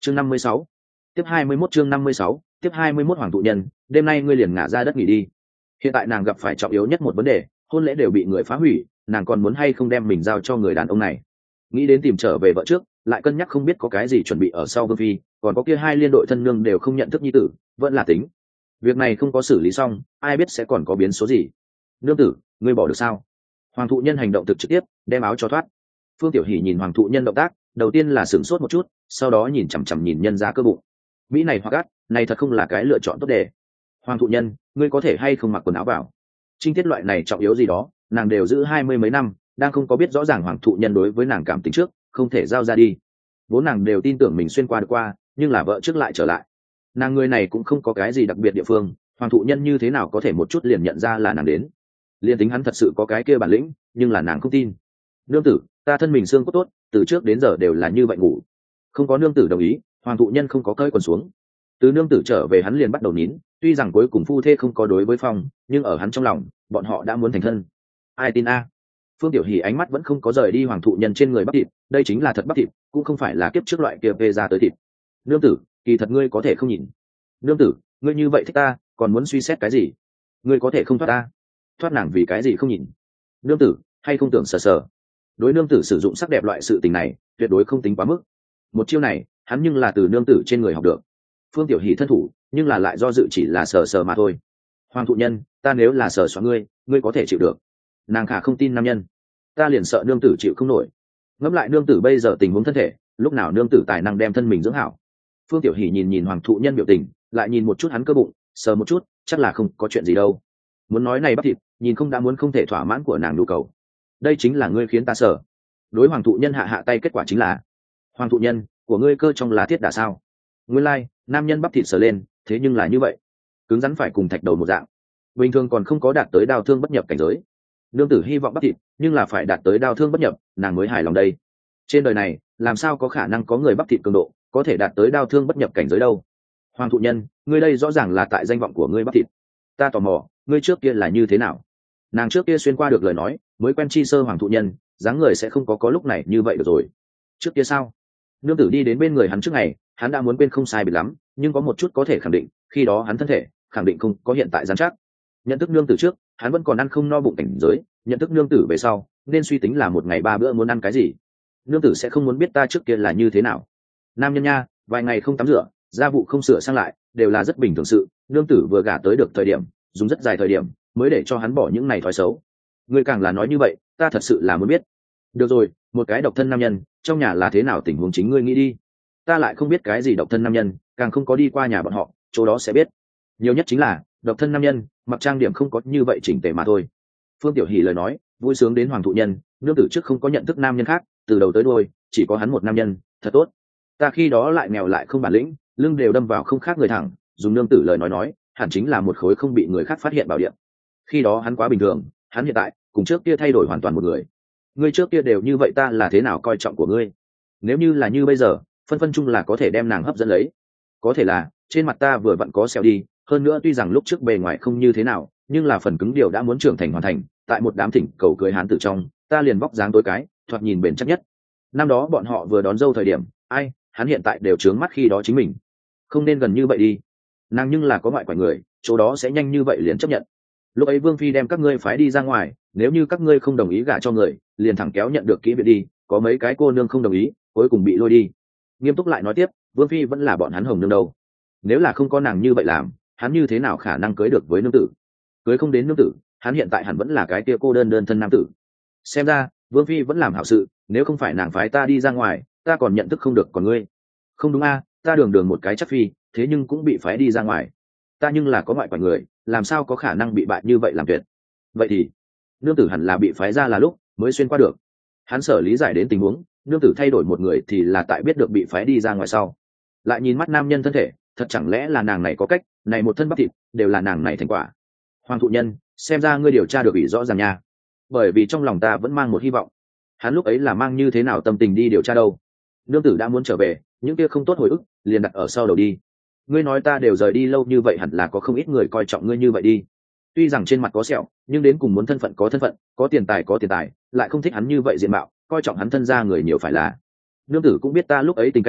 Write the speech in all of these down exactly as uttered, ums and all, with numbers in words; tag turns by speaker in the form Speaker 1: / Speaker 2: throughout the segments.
Speaker 1: chương năm mươi sáu, tiếp hai mươi mốt chương năm mươi sáu, tiếp hai mươi mốt hoàng thụ nhân, đêm nay ngươi liền ngả ra đất nghỉ đi. Hiện tại nàng gặp phải trọng yếu nhất một vấn đề, hôn lễ đều bị người phá hủy, nàng còn muốn hay không đem mình giao cho người đàn ông này. Nghĩ đến tìm trở về vợ trước, lại cân nhắc không biết có cái gì chuẩn bị ở sau Vương phi, còn có kia hai liên đội thân nương đều không nhận thức nhi tử, vẫn là tính. Việc này không có xử lý xong, ai biết sẽ còn có biến số gì. Nương tử, ngươi bỏ được sao? Hoàng thụ nhân hành động thực trực tiếp, đem áo cho thoát. Phương Tiểu Hỷ nhìn hoàng thụ nhân động tác, đầu tiên là sửng sốt một chút, sau đó nhìn chằm chằm nhìn nhân ra cơ bụng. Mỹ này hoặc gắt, này thật không là cái lựa chọn tốt đề. Hoàng thụ nhân, ngươi có thể hay không mặc quần áo vào? Trinh tiết loại này trọng yếu gì đó, nàng đều giữ hai mươi mấy năm, đang không có biết rõ ràng hoàng thụ nhân đối với nàng cảm tính trước, không thể giao ra đi. Vốn nàng đều tin tưởng mình xuyên qua được qua, nhưng là vợ trước lại trở lại. Nàng người này cũng không có cái gì đặc biệt địa phương, hoàng thụ nhân như thế nào có thể một chút liền nhận ra là nàng đến. Liên tính hắn thật sự có cái kia bản lĩnh, nhưng là nàng không tin. Nương tử, ta thân mình xương cốt tốt, từ trước đến giờ đều là như vậy ngủ. Không có nương tử đồng ý, hoàng thụ nhân không có cởi quần xuống. Từ nương tử trở về hắn liền bắt đầu nín, tuy rằng cuối cùng phu thê không có đối với phong, nhưng ở hắn trong lòng, bọn họ đã muốn thành thân. Ai tin a? Phương Tiểu Hỷ ánh mắt vẫn không có rời đi hoàng thụ nhân trên người bắp thịt, đây chính là thật bắp thịt, cũng không phải là kiếp trước loại kia về ra tới thịt. Nương tử, kỳ thật ngươi có thể không nhìn. Nương tử, ngươi như vậy thích ta, còn muốn suy xét cái gì? Ngươi có thể không thoát ta. Thoát nàng vì cái gì không nhìn? Nương tử, hay không tưởng sờ sờ. Đối nương tử sử dụng sắc đẹp loại sự tình này, tuyệt đối không tính quá mức. Một chiêu này, hắn nhưng là từ nương tử trên người học được. Phương Tiểu Hỷ thân thủ, nhưng là lại do dự chỉ là sờ sờ mà thôi. Hoàng thụ nhân, ta nếu là sờ xoa ngươi, ngươi có thể chịu được. Nàng khả không tin nam nhân, ta liền sợ nương tử chịu không nổi. Ngẫm lại nương tử bây giờ tình huống thân thể, lúc nào nương tử tài năng đem thân mình dưỡng hảo. Phương Tiểu Hỷ nhìn nhìn hoàng thụ nhân biểu tình, lại nhìn một chút hắn cơ bụng, sờ một chút, chắc là không có chuyện gì đâu. Muốn nói này bắp thịt, nhìn không đã muốn không thể thỏa mãn của nàng nhu cầu. Đây chính là ngươi khiến ta sợ. Đối hoàng thụ nhân hạ hạ tay, kết quả chính là hoàng thụ nhân của ngươi cơ trong lá thiết đả sao? Nguyên lai, like, nam nhân bắp thịt sờ lên, thế nhưng là như vậy, cứng rắn phải cùng thạch đầu một dạng, bình thường còn không có đạt tới đao thương bất nhập cảnh giới. Nương tử hy vọng bắp thịt, nhưng là phải đạt tới đao thương bất nhập, nàng mới hài lòng đây. Trên đời này, làm sao có khả năng có người bắp thịt cường độ có thể đạt tới đao thương bất nhập cảnh giới đâu? Hoàng thụ nhân, ngươi đây rõ ràng là tại danh vọng của ngươi bắp thịt. Ta tò mò, ngươi trước kia là như thế nào? Nàng trước kia xuyên qua được lời nói, mới quen chi sơ hoàng thụ nhân, dáng người sẽ không có có lúc này như vậy được rồi. Trước kia sao? Nương tử đi đến bên người hắn trước ngày, hắn đã muốn quên không sai biệt lắm, nhưng có một chút có thể khẳng định, khi đó hắn thân thể khẳng định không có hiện tại rắn chắc. Nhận thức nương tử trước, hắn vẫn còn ăn không no bụng cảnh giới, nhận thức nương tử về sau, nên suy tính là một ngày ba bữa muốn ăn cái gì. Nương tử sẽ không muốn biết ta trước kia là như thế nào. Nam nhân nha, vài ngày không tắm rửa, gia vụ không sửa sang lại, đều là rất bình thường sự. Nương tử vừa gả tới được thời điểm, dùng rất dài thời điểm mới để cho hắn bỏ những này thói xấu. Ngươi càng là nói như vậy, ta thật sự là muốn biết. Được rồi, một cái độc thân nam nhân, trong nhà là thế nào tình huống chính ngươi nghĩ đi. Ta lại không biết cái gì độc thân nam nhân, càng không có đi qua nhà bọn họ, chỗ đó sẽ biết. Nhiều nhất chính là độc thân nam nhân mặc trang điểm không có như vậy chỉnh tề mà thôi. Phương Tiểu Hỷ lời nói vui sướng đến hoàng thụ nhân, nương tử trước không có nhận thức nam nhân khác, từ đầu tới đuôi chỉ có hắn một nam nhân, thật tốt. Ta khi đó lại nghèo lại không bản lĩnh, lưng đều đâm vào không khác người thẳng, dùng nương tử lời nói nói, hẳn chính là một khối không bị người khác phát hiện bảo điện. Khi đó hắn quá bình thường, hắn hiện tại cùng trước kia thay đổi hoàn toàn một người. Ngươi trước kia đều như vậy, ta là thế nào coi trọng của ngươi? Nếu như là như bây giờ, phân phân chung là có thể đem nàng hấp dẫn lấy. Có thể là trên mặt ta vừa vặn có sẹo đi, hơn nữa tuy rằng lúc trước bề ngoài không như thế nào, nhưng là phần cứng điều đã muốn trưởng thành hoàn thành. Tại một đám thỉnh cầu cưới hán tử trong, ta liền vóc dáng tối cái, thoạt nhìn bền chắc nhất. Năm đó bọn họ vừa đón dâu thời điểm, ai, hắn hiện tại đều trướng mắt khi đó chính mình. Không nên gần như vậy đi. Nàng nhưng là có ngoại quả người, chỗ đó sẽ nhanh như vậy liền chấp nhận. Lúc ấy Vương phi đem các ngươi phái đi ra ngoài, nếu như các ngươi không đồng ý gả cho người, liền thẳng kéo nhận được kỹ viện đi. Có mấy cái cô nương không đồng ý, cuối cùng bị lôi đi. Nghiêm túc lại nói tiếp, Vương phi vẫn là bọn hắn hồng nương đâu. Nếu là không có nàng như vậy làm, hắn như thế nào khả năng cưới được với nương tử? Cưới không đến nương tử, hắn hiện tại hẳn vẫn là cái tia cô đơn đơn thân nam tử. Xem ra Vương phi vẫn làm hảo sự, nếu không phải nàng phái ta đi ra ngoài, ta còn nhận thức không được. Còn ngươi, không đúng a? Ta đường đường một cái chắc phi, thế nhưng cũng bị phái đi ra ngoài. Ta nhưng là có ngoại quả người, làm sao có khả năng bị bại như vậy làm tuyệt? Vậy thì nương tử hẳn là bị phái ra là lúc mới xuyên qua được. Hắn sở lý giải đến tình huống, nương tử thay đổi một người thì là tại biết được bị phái đi ra ngoài sau. Lại nhìn mắt nam nhân thân thể, thật chẳng lẽ là nàng này có cách, này một thân bắp thịt đều là nàng này thành quả. Hoàng thụ nhân, xem ra ngươi điều tra được ủy rõ ràng nha. Bởi vì trong lòng ta vẫn mang một hy vọng. Hắn lúc ấy là mang như thế nào tâm tình đi điều tra đâu? Nương tử đã muốn trở về, những kia không tốt hồi ức liền đặt ở sau đầu đi. Ngươi nói ta đều rời đi lâu như vậy, hẳn là có không ít người coi trọng ngươi như vậy đi. Tuy rằng trên mặt có sẹo, nhưng đến cùng muốn thân phận có thân phận, có tiền tài có tiền tài, lại không thích hắn như vậy diện mạo, coi trọng hắn thân gia người nhiều phải là. Nương tử cũng biết ta lúc ấy tình cảnh,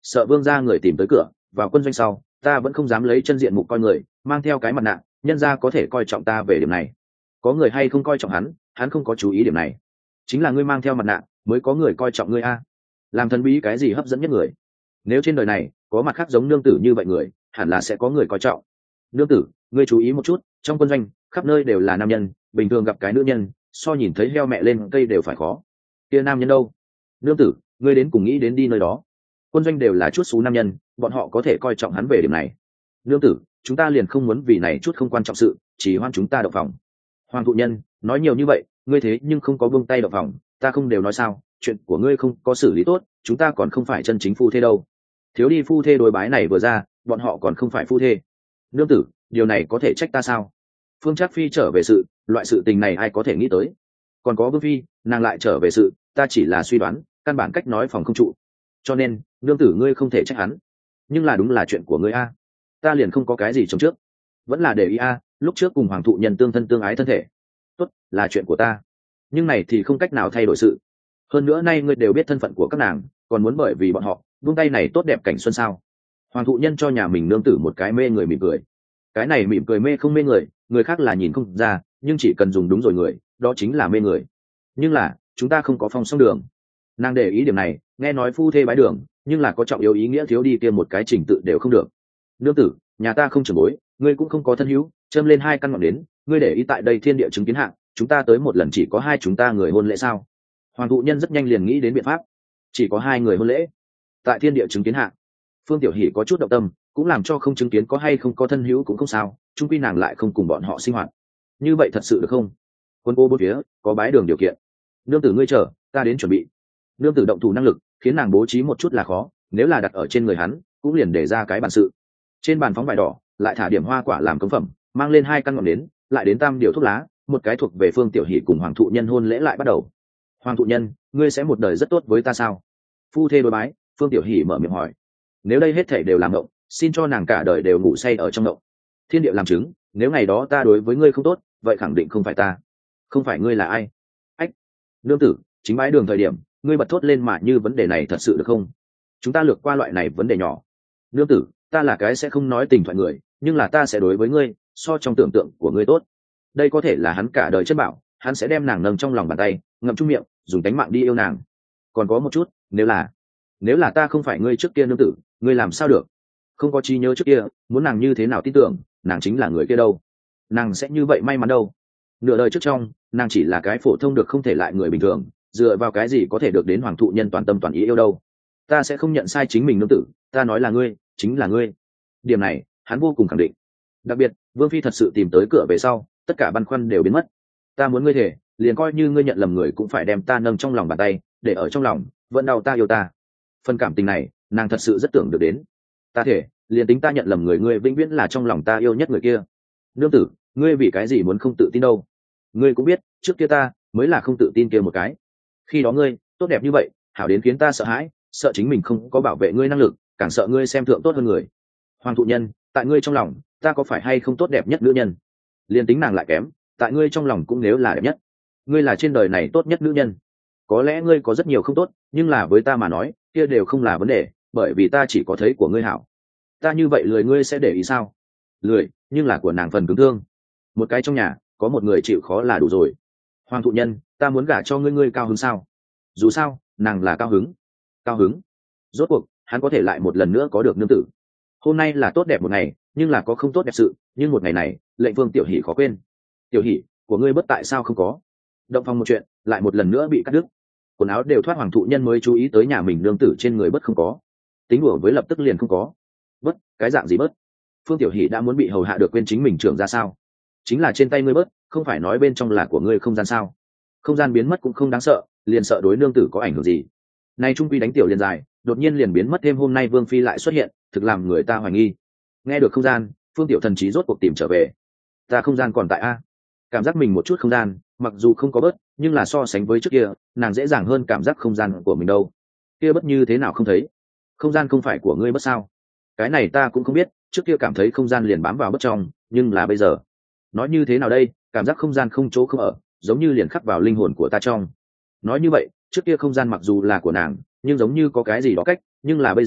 Speaker 1: sợ vương gia người tìm tới cửa. Vào quân doanh sau ta vẫn không dám lấy chân diện mục coi người, mang theo cái mặt nạ, nhân gia có thể coi trọng ta về điểm này. Có người hay không coi trọng hắn, hắn không có chú ý điểm này. Chính là ngươi mang theo mặt nạ mới có người coi trọng ngươi a. Làm thần bí cái gì hấp dẫn nhất người? Nếu trên đời này có mặt khác giống nương tử như vậy người, hẳn là sẽ có người coi trọng. Nương tử, ngươi chú ý một chút, trong quân doanh khắp nơi đều là nam nhân, bình thường gặp cái nữ nhân so nhìn thấy heo mẹ lên cây đều phải khó. Kia nam nhân đâu? Nương tử, ngươi đến cùng nghĩ đến đi nơi đó. Quân doanh đều là chút xú nam nhân, bọn họ có thể coi trọng hắn về điểm này. Nương tử, chúng ta liền không muốn vì này chút không quan trọng sự chỉ hoan chúng ta động phòng. Hoàng thụ nhân nói nhiều như vậy, ngươi thế nhưng không có buông tay động phòng, ta không đều nói sao, chuyện của ngươi không có xử lý tốt, chúng ta còn không phải chân chính phu thê đâu. Thiếu đi phu thê đối bái này vừa ra, bọn họ còn không phải phu thê. Nương tử, điều này có thể trách ta sao? Phương Trác Phi trở về sự, loại sự tình này ai có thể nghĩ tới? Còn có Vương Phi, nàng lại trở về sự, ta chỉ là suy đoán, căn bản cách nói phòng không trụ. Cho nên, nương tử ngươi không thể trách hắn. Nhưng là đúng là chuyện của ngươi a, ta liền không có cái gì chống trước, vẫn là để ý a, lúc trước cùng hoàng thụ nhân tương thân tương ái thân thể, tốt, là chuyện của ta, nhưng này thì không cách nào thay đổi sự. Hơn nữa nay ngươi đều biết thân phận của các nàng, còn muốn bởi vì bọn họ buông tay này tốt đẹp cảnh xuân sao? Hoàng thụ nhân cho nhà mình nương tử một cái mê người mỉm cười. Cái này mỉm cười mê không mê người, người khác là nhìn không ra, nhưng chỉ cần dùng đúng rồi người, đó chính là mê người. Nhưng là chúng ta không có phong song đường. Nàng để ý điểm này, nghe nói phu thê bái đường, nhưng là có trọng yếu ý nghĩa thiếu đi kia một cái trình tự đều không được. Nương tử, nhà ta không trưởng bối, ngươi cũng không có thân hữu, châm lên hai căn ngọn đến, ngươi để ý tại đây thiên địa chứng kiến hạng, chúng ta tới một lần chỉ có hai chúng ta người hôn lễ sao? Hoàng thụ nhân rất nhanh liền nghĩ đến biện pháp. Chỉ có hai người hôn lễ tại thiên địa chứng kiến hạng. Phương Tiểu Hỷ có chút động tâm, cũng làm cho không chứng kiến có hay không có thân hữu cũng không sao, chung quy nàng lại không cùng bọn họ sinh hoạt. Như vậy thật sự được không? Quân cô bốn phía có bái đường điều kiện. Nương tử ngươi chờ, ta đến chuẩn bị. Nương tử động thủ năng lực khiến nàng bố trí một chút là khó, nếu là đặt ở trên người hắn cũng liền để ra cái bản sự. Trên bàn phóng vải đỏ, lại thả điểm hoa quả làm cống phẩm, mang lên hai căn ngọn nến, lại đến tam điều thuốc lá, một cái thuộc về Phương Tiểu Hỷ cùng Hoàng thụ nhân hôn lễ lại bắt đầu. Hoàng thụ nhân, ngươi sẽ một đời rất tốt với ta sao? Phu thê đối bái, Phương Tiểu Hỷ mở miệng hỏi. Nếu đây hết thảy đều làm ngộng, xin cho nàng cả đời đều ngủ say ở trong ngộng. Thiên địa làm chứng, nếu ngày đó ta đối với ngươi không tốt, vậy khẳng định không phải ta. Không phải ngươi là ai? Ách, nương tử, chính bái đường thời điểm, ngươi bật thốt lên mà như vấn đề này thật sự được không? Chúng ta lược qua loại này vấn đề nhỏ. Nương tử, ta là cái sẽ không nói tình thoại người, nhưng là ta sẽ đối với ngươi so trong tưởng tượng của ngươi tốt. Đây có thể là hắn cả đời chất bảo, hắn sẽ đem nàng nâng trong lòng bàn tay, ngậm chung miệng, dùng tánh mạng đi yêu nàng. Còn có một chút, nếu là nếu là ta không phải ngươi trước kia nương tử, ngươi làm sao được? Không có trí nhớ trước kia, muốn nàng như thế nào tin tưởng nàng chính là người kia đâu? Nàng sẽ như vậy may mắn đâu? Nửa đời trước trong, nàng chỉ là cái phổ thông được không thể lại người bình thường, dựa vào cái gì có thể được đến hoàng thụ nhân toàn tâm toàn ý yêu đâu? Ta sẽ không nhận sai chính mình nương tử, ta nói là ngươi, chính là ngươi. Điểm này hắn vô cùng khẳng định. Đặc biệt Vương Phi thật sự tìm tới cửa về sau, tất cả băn khoăn đều biến mất. Ta muốn ngươi thể, liền coi như ngươi nhận lầm người cũng phải đem ta nâng trong lòng bàn tay, để ở trong lòng vẫn đau ta yêu ta. Phần cảm tình này nàng thật sự rất tưởng được đến. Ta thể, liền tính ta nhận lầm người, ngươi vĩnh viễn là trong lòng ta yêu nhất người kia. Nương tử, ngươi vì cái gì muốn không tự tin đâu? Ngươi cũng biết trước kia ta mới là không tự tin kia một cái. Khi đó ngươi tốt đẹp như vậy, hảo đến khiến ta sợ hãi, sợ chính mình không có bảo vệ ngươi năng lực, càng sợ ngươi xem thượng tốt hơn người. Hoàng thụ nhân, tại ngươi trong lòng ta có phải hay không tốt đẹp nhất nữ nhân? Liên tính nàng lại kém, tại ngươi trong lòng cũng nếu là đẹp nhất. Ngươi là trên đời này tốt nhất nữ nhân. Có lẽ ngươi có rất nhiều không tốt, nhưng là với ta mà nói kia đều không là vấn đề, bởi vì ta chỉ có thấy của ngươi hảo. Ta như vậy lười ngươi sẽ để ý sao? Lười, nhưng là của nàng phần cứng thương. Một cái trong nhà có một người chịu khó là đủ rồi. Hoàng thụ nhân, ta muốn gả cho ngươi, ngươi cao hứng sao? Dù sao nàng là cao hứng. Cao hứng? Rốt cuộc hắn có thể lại một lần nữa có được nương tử. Hôm nay là tốt đẹp một ngày, nhưng là có không tốt đẹp sự, nhưng một ngày này lệnh Vương Tiểu Hỷ khó quên. Tiểu Hỷ của ngươi bất tại sao không có? Động phòng một chuyện lại một lần nữa bị cắt đứt. Quần áo đều thoát, hoàng thụ nhân mới chú ý tới nhà mình nương tử trên người bất không có. Tính đùa với lập tức liền không có. Bất, cái dạng gì bớt? Phương Tiểu Hỷ đã muốn bị hầu hạ được quên chính mình trưởng ra sao? Chính là trên tay ngươi bớt, không phải nói bên trong là của ngươi không gian sao? Không gian biến mất cũng không đáng sợ, liền sợ đối nương tử có ảnh hưởng gì. Nay trung quy đánh tiểu liền dài, đột nhiên liền biến mất thêm, hôm nay Vương Phi lại xuất hiện, thực làm người ta hoài nghi. Nghe được không gian, Phương Tiểu thần trí rốt cuộc tìm trở về. Ta không gian còn tại a? Cảm giác mình một chút không gian, mặc dù không có bớt, nhưng là so sánh với trước kia, nàng dễ dàng hơn cảm giác không gian của mình đâu. Kia bớt như thế nào không thấy? Không gian không phải của ngươi bớt sao? Cái này ta cũng không biết, trước kia cảm thấy không gian liền bám vào bớt trong, nhưng là bây giờ, nói như thế nào đây, cảm giác không gian không chỗ không ở, giống như liền khắc vào linh hồn của ta trong. Nói như vậy, trước kia không gian mặc dù là của nàng, nhưng giống như có cái gì đó cách, nhưng là bây giờ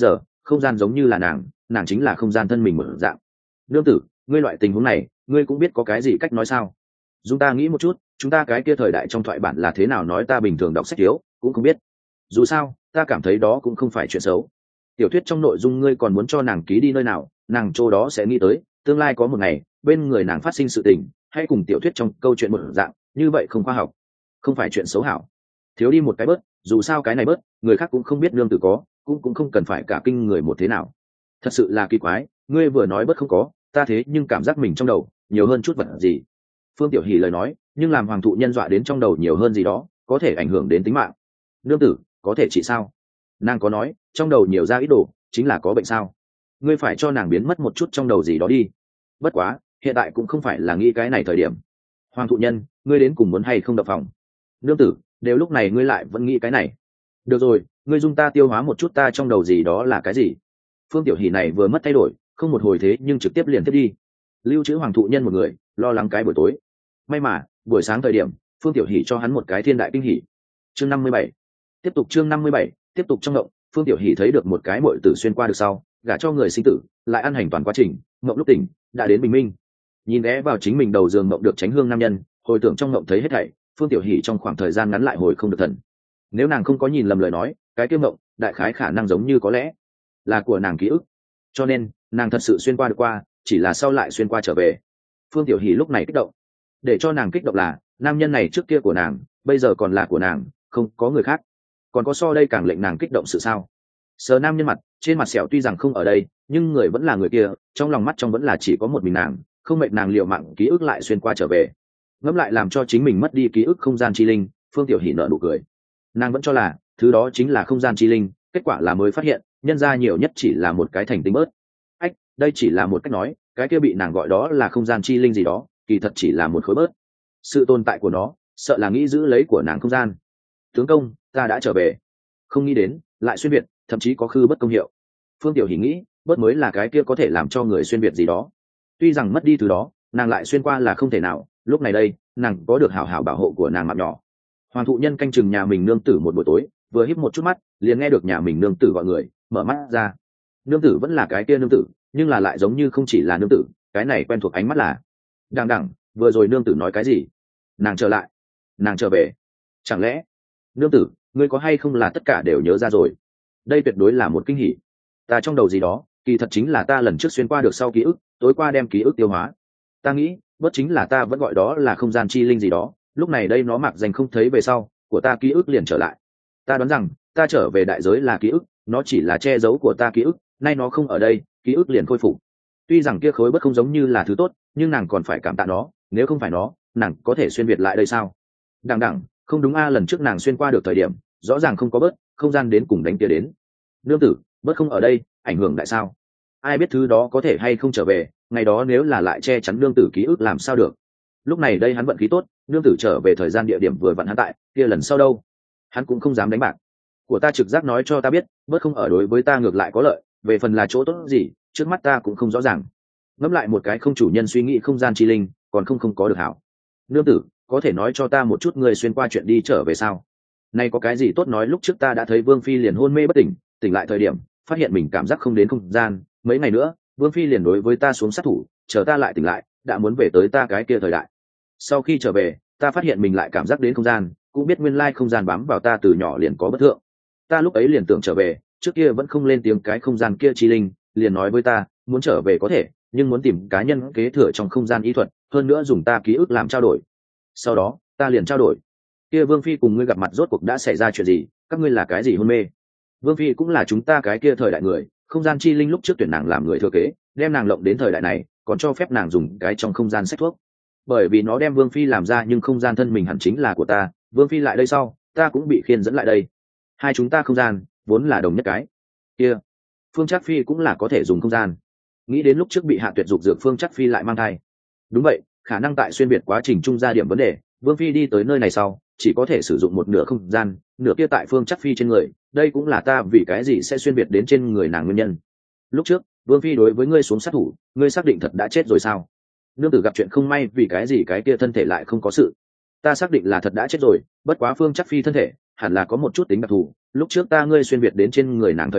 Speaker 1: không gian giống như là nàng nàng chính là không gian thân mình mở dạng. Nương tử, ngươi loại tình huống này ngươi cũng biết có cái gì cách nói sao? Dùng ta nghĩ một chút, chúng ta cái kia thời đại trong thoại bản là thế nào nói ta bình thường đọc sách thiếu cũng không biết. Dù sao ta cảm thấy đó cũng không phải chuyện xấu. Tiểu thuyết trong nội dung ngươi còn muốn cho nàng ký đi nơi nào, nàng chỗ đó sẽ nghĩ tới tương lai có một ngày bên người nàng phát sinh sự tình hay cùng tiểu thuyết trong câu chuyện một dạng, như vậy không khoa học, không phải chuyện xấu hảo. Thiếu đi một cái bớt, dù sao cái này bớt người khác cũng không biết nương tử có, cũng cũng không cần phải cả kinh người một thế nào. Thật sự là kỳ quái, ngươi vừa nói bớt không có, ta thế nhưng cảm giác mình trong đầu nhiều hơn chút vật gì. Phương Tiểu Hỷ lời nói, nhưng làm hoàng thụ nhân dọa đến trong đầu nhiều hơn gì đó, có thể ảnh hưởng đến tính mạng. Nương tử, có thể trị sao? Nàng có nói trong đầu nhiều ra ít đồ chính là có bệnh sao? Ngươi phải cho nàng biến mất một chút trong đầu gì đó đi. Bất quá hiện tại cũng không phải là nghĩ cái này thời điểm. Hoàng thụ nhân, ngươi đến cùng muốn hay không đập phòng? Nương tử, đều lúc này ngươi lại vẫn nghĩ cái này. Được rồi, ngươi dung ta tiêu hóa một chút ta trong đầu gì đó là cái gì. Phương Tiểu Hỷ này vừa mất thay đổi, không một hồi thế nhưng trực tiếp liền tiếp đi. Lưu trữ hoàng thụ nhân một người lo lắng cái buổi tối. May mà buổi sáng thời điểm Phương Tiểu Hỷ cho hắn một cái thiên đại kinh hỉ. Chương năm mươi bảy, tiếp tục chương năm mươi bảy, tiếp tục trong động. Phương Tiểu Hỷ thấy được một cái muội tử xuyên qua được sau gả cho người sinh tử, lại ăn hành toàn quá trình, mộng lúc tỉnh đã đến bình minh. Nhìn ghé vào chính mình đầu giường mộng được tránh hương nam nhân, hồi tưởng trong mộng thấy hết thảy, Phương Tiểu Hỷ trong khoảng thời gian ngắn lại hồi không được thần. Nếu nàng không có nhìn lầm lời nói, cái kia mộng đại khái khả năng giống như có lẽ là của nàng ký ức, cho nên nàng thật sự xuyên qua được qua, chỉ là sau lại xuyên qua trở về. Phương Tiểu Hỷ lúc này kích động. Để cho nàng kích động là nam nhân này trước kia của nàng bây giờ còn là của nàng, không có người khác. Còn có so đây càng lệnh nàng kích động sự sao? Sờ nam nhân mặt, trên mặt sẹo tuy rằng không ở đây, nhưng người vẫn là người kia, trong lòng mắt trong vẫn là chỉ có một mình nàng, không mệt nàng liều mạng ký ức lại xuyên qua trở về. Ngẫm lại làm cho chính mình mất đi ký ức không gian chi linh, Phương Tiểu Hỷ nở nụ cười. Nàng vẫn cho là thứ đó chính là không gian chi linh, kết quả là mới phát hiện nhân ra nhiều nhất chỉ là một cái thành tinh bớt. Ách, đây chỉ là một cách nói, cái kia bị nàng gọi đó là không gian chi linh gì đó, kỳ thật chỉ là một khối bớt. Sự tồn tại của nó sợ là nghĩ giữ lấy của nàng không gian. Tướng công, ta đã trở về. Không nghĩ đến lại xuyên việt, thậm chí có khư bất công hiệu. Phương Tiểu Hỷ nghĩ bớt mới là cái kia có thể làm cho người xuyên việt gì đó. Tuy rằng mất đi thứ đó, nàng lại xuyên qua là không thể nào. Lúc này đây nàng có được hảo hảo bảo hộ của nàng mạng nhỏ. Hoàng thụ nhân canh chừng nhà mình nương tử một buổi tối, vừa híp một chút mắt liền nghe được nhà mình nương tử gọi người, mở mắt ra. Nương tử vẫn là cái kia nương tử, nhưng là lại giống như không chỉ là nương tử, cái này quen thuộc ánh mắt là đằng đằng. Vừa rồi nương tử nói cái gì? Nàng trở lại, nàng trở về. Chẳng lẽ nương tử ngươi có hay không là tất cả đều nhớ ra rồi? Đây tuyệt đối là một kinh hỉ. Ta trong đầu gì đó kỳ thật chính là ta lần trước xuyên qua được sau ký ức, tối qua đem ký ức tiêu hóa. Ta nghĩ bất chính là ta vẫn gọi đó là không gian chi linh gì đó, lúc này đây nó mặc danh không thấy về sau của ta ký ức liền trở lại. Ta đoán rằng ta trở về đại giới là ký ức, nó chỉ là che giấu của ta ký ức, nay nó không ở đây ký ức liền khôi phục. Tuy rằng kia khối bất không giống như là thứ tốt, nhưng nàng còn phải cảm tạ nó, nếu không phải nó nàng có thể xuyên việt lại đây sao? Đằng đẳng, không đúng a, lần trước nàng xuyên qua được thời điểm rõ ràng không có bớt, không gian đến cùng đánh kia đến. Nương tử, bớt không ở đây ảnh hưởng đại sao? Ai biết thứ đó có thể hay không trở về, ngày đó nếu là lại che chắn nương tử ký ức làm sao được? Lúc này đây hắn vận khí tốt, nương tử trở về thời gian địa điểm vừa vặn hắn tại, kia lần sau đâu hắn cũng không dám đánh bạc. Của ta trực giác nói cho ta biết bớt không ở đối với ta ngược lại có lợi, về phần là chỗ tốt gì trước mắt ta cũng không rõ ràng. Ngẫm lại một cái không chủ nhân suy nghĩ không gian chi linh còn không không có được hảo. Nương tử, có thể nói cho ta một chút người xuyên qua chuyện đi trở về sao? Nay có cái gì tốt nói, lúc trước ta đã thấy Vương Phi liền hôn mê bất tỉnh, tỉnh lại thời điểm phát hiện mình cảm giác không đến không gian, mấy ngày nữa Vương Phi liền đối với ta xuống sát thủ, chờ ta lại tỉnh lại đã muốn về tới ta cái kia thời đại. Sau khi trở về ta phát hiện mình lại cảm giác đến không gian, cũng biết nguyên lai không gian bám vào ta từ nhỏ liền có bất thượng. Ta lúc ấy liền tưởng trở về, trước kia vẫn không lên tiếng cái không gian kia chi linh liền nói với ta muốn trở về có thể, nhưng muốn tìm cá nhân kế thừa trong không gian ý thuật, hơn nữa dùng ta ký ức làm trao đổi. Sau đó ta liền trao đổi. Kia Vương Phi cùng ngươi gặp mặt rốt cuộc đã xảy ra chuyện gì, các ngươi là cái gì hôn mê? Vương Phi cũng là chúng ta cái kia thời đại người, không gian chi linh lúc trước tuyển nàng làm người thừa kế, đem nàng lộng đến thời đại này, còn cho phép nàng dùng cái trong không gian sách thuốc. Bởi vì nó đem Vương Phi làm ra, nhưng không gian thân mình hẳn chính là của ta, Vương Phi lại đây sau ta cũng bị khiên dẫn lại đây. Hai chúng ta không gian vốn là đồng nhất cái. Kia Phương Trác Phi cũng là có thể dùng không gian. Nghĩ đến lúc trước bị hạ tuyệt dục dược Phương Trác Phi lại mang thai. Đúng vậy, khả năng tại xuyên biệt quá trình trung ra điểm vấn đề, Vương Phi đi tới nơi này sau chỉ có thể sử dụng một nửa không gian, nửa kia tại Phương Trác Phi trên người. Đây cũng là ta vì cái gì sẽ xuyên biệt đến trên người nàng nguyên nhân. Lúc trước Vương Phi đối với ngươi xuống sát thủ, ngươi xác định thật đã chết rồi sao? Nương tử gặp chuyện không may, vì cái gì cái kia thân thể lại không có sự? Ta xác định là thật đã chết rồi, bất quá Phương Trác Phi thân thể hẳn là có một chút tính đặc thù, lúc trước ta ngươi xuyên việt đến trên người nàng thời điểm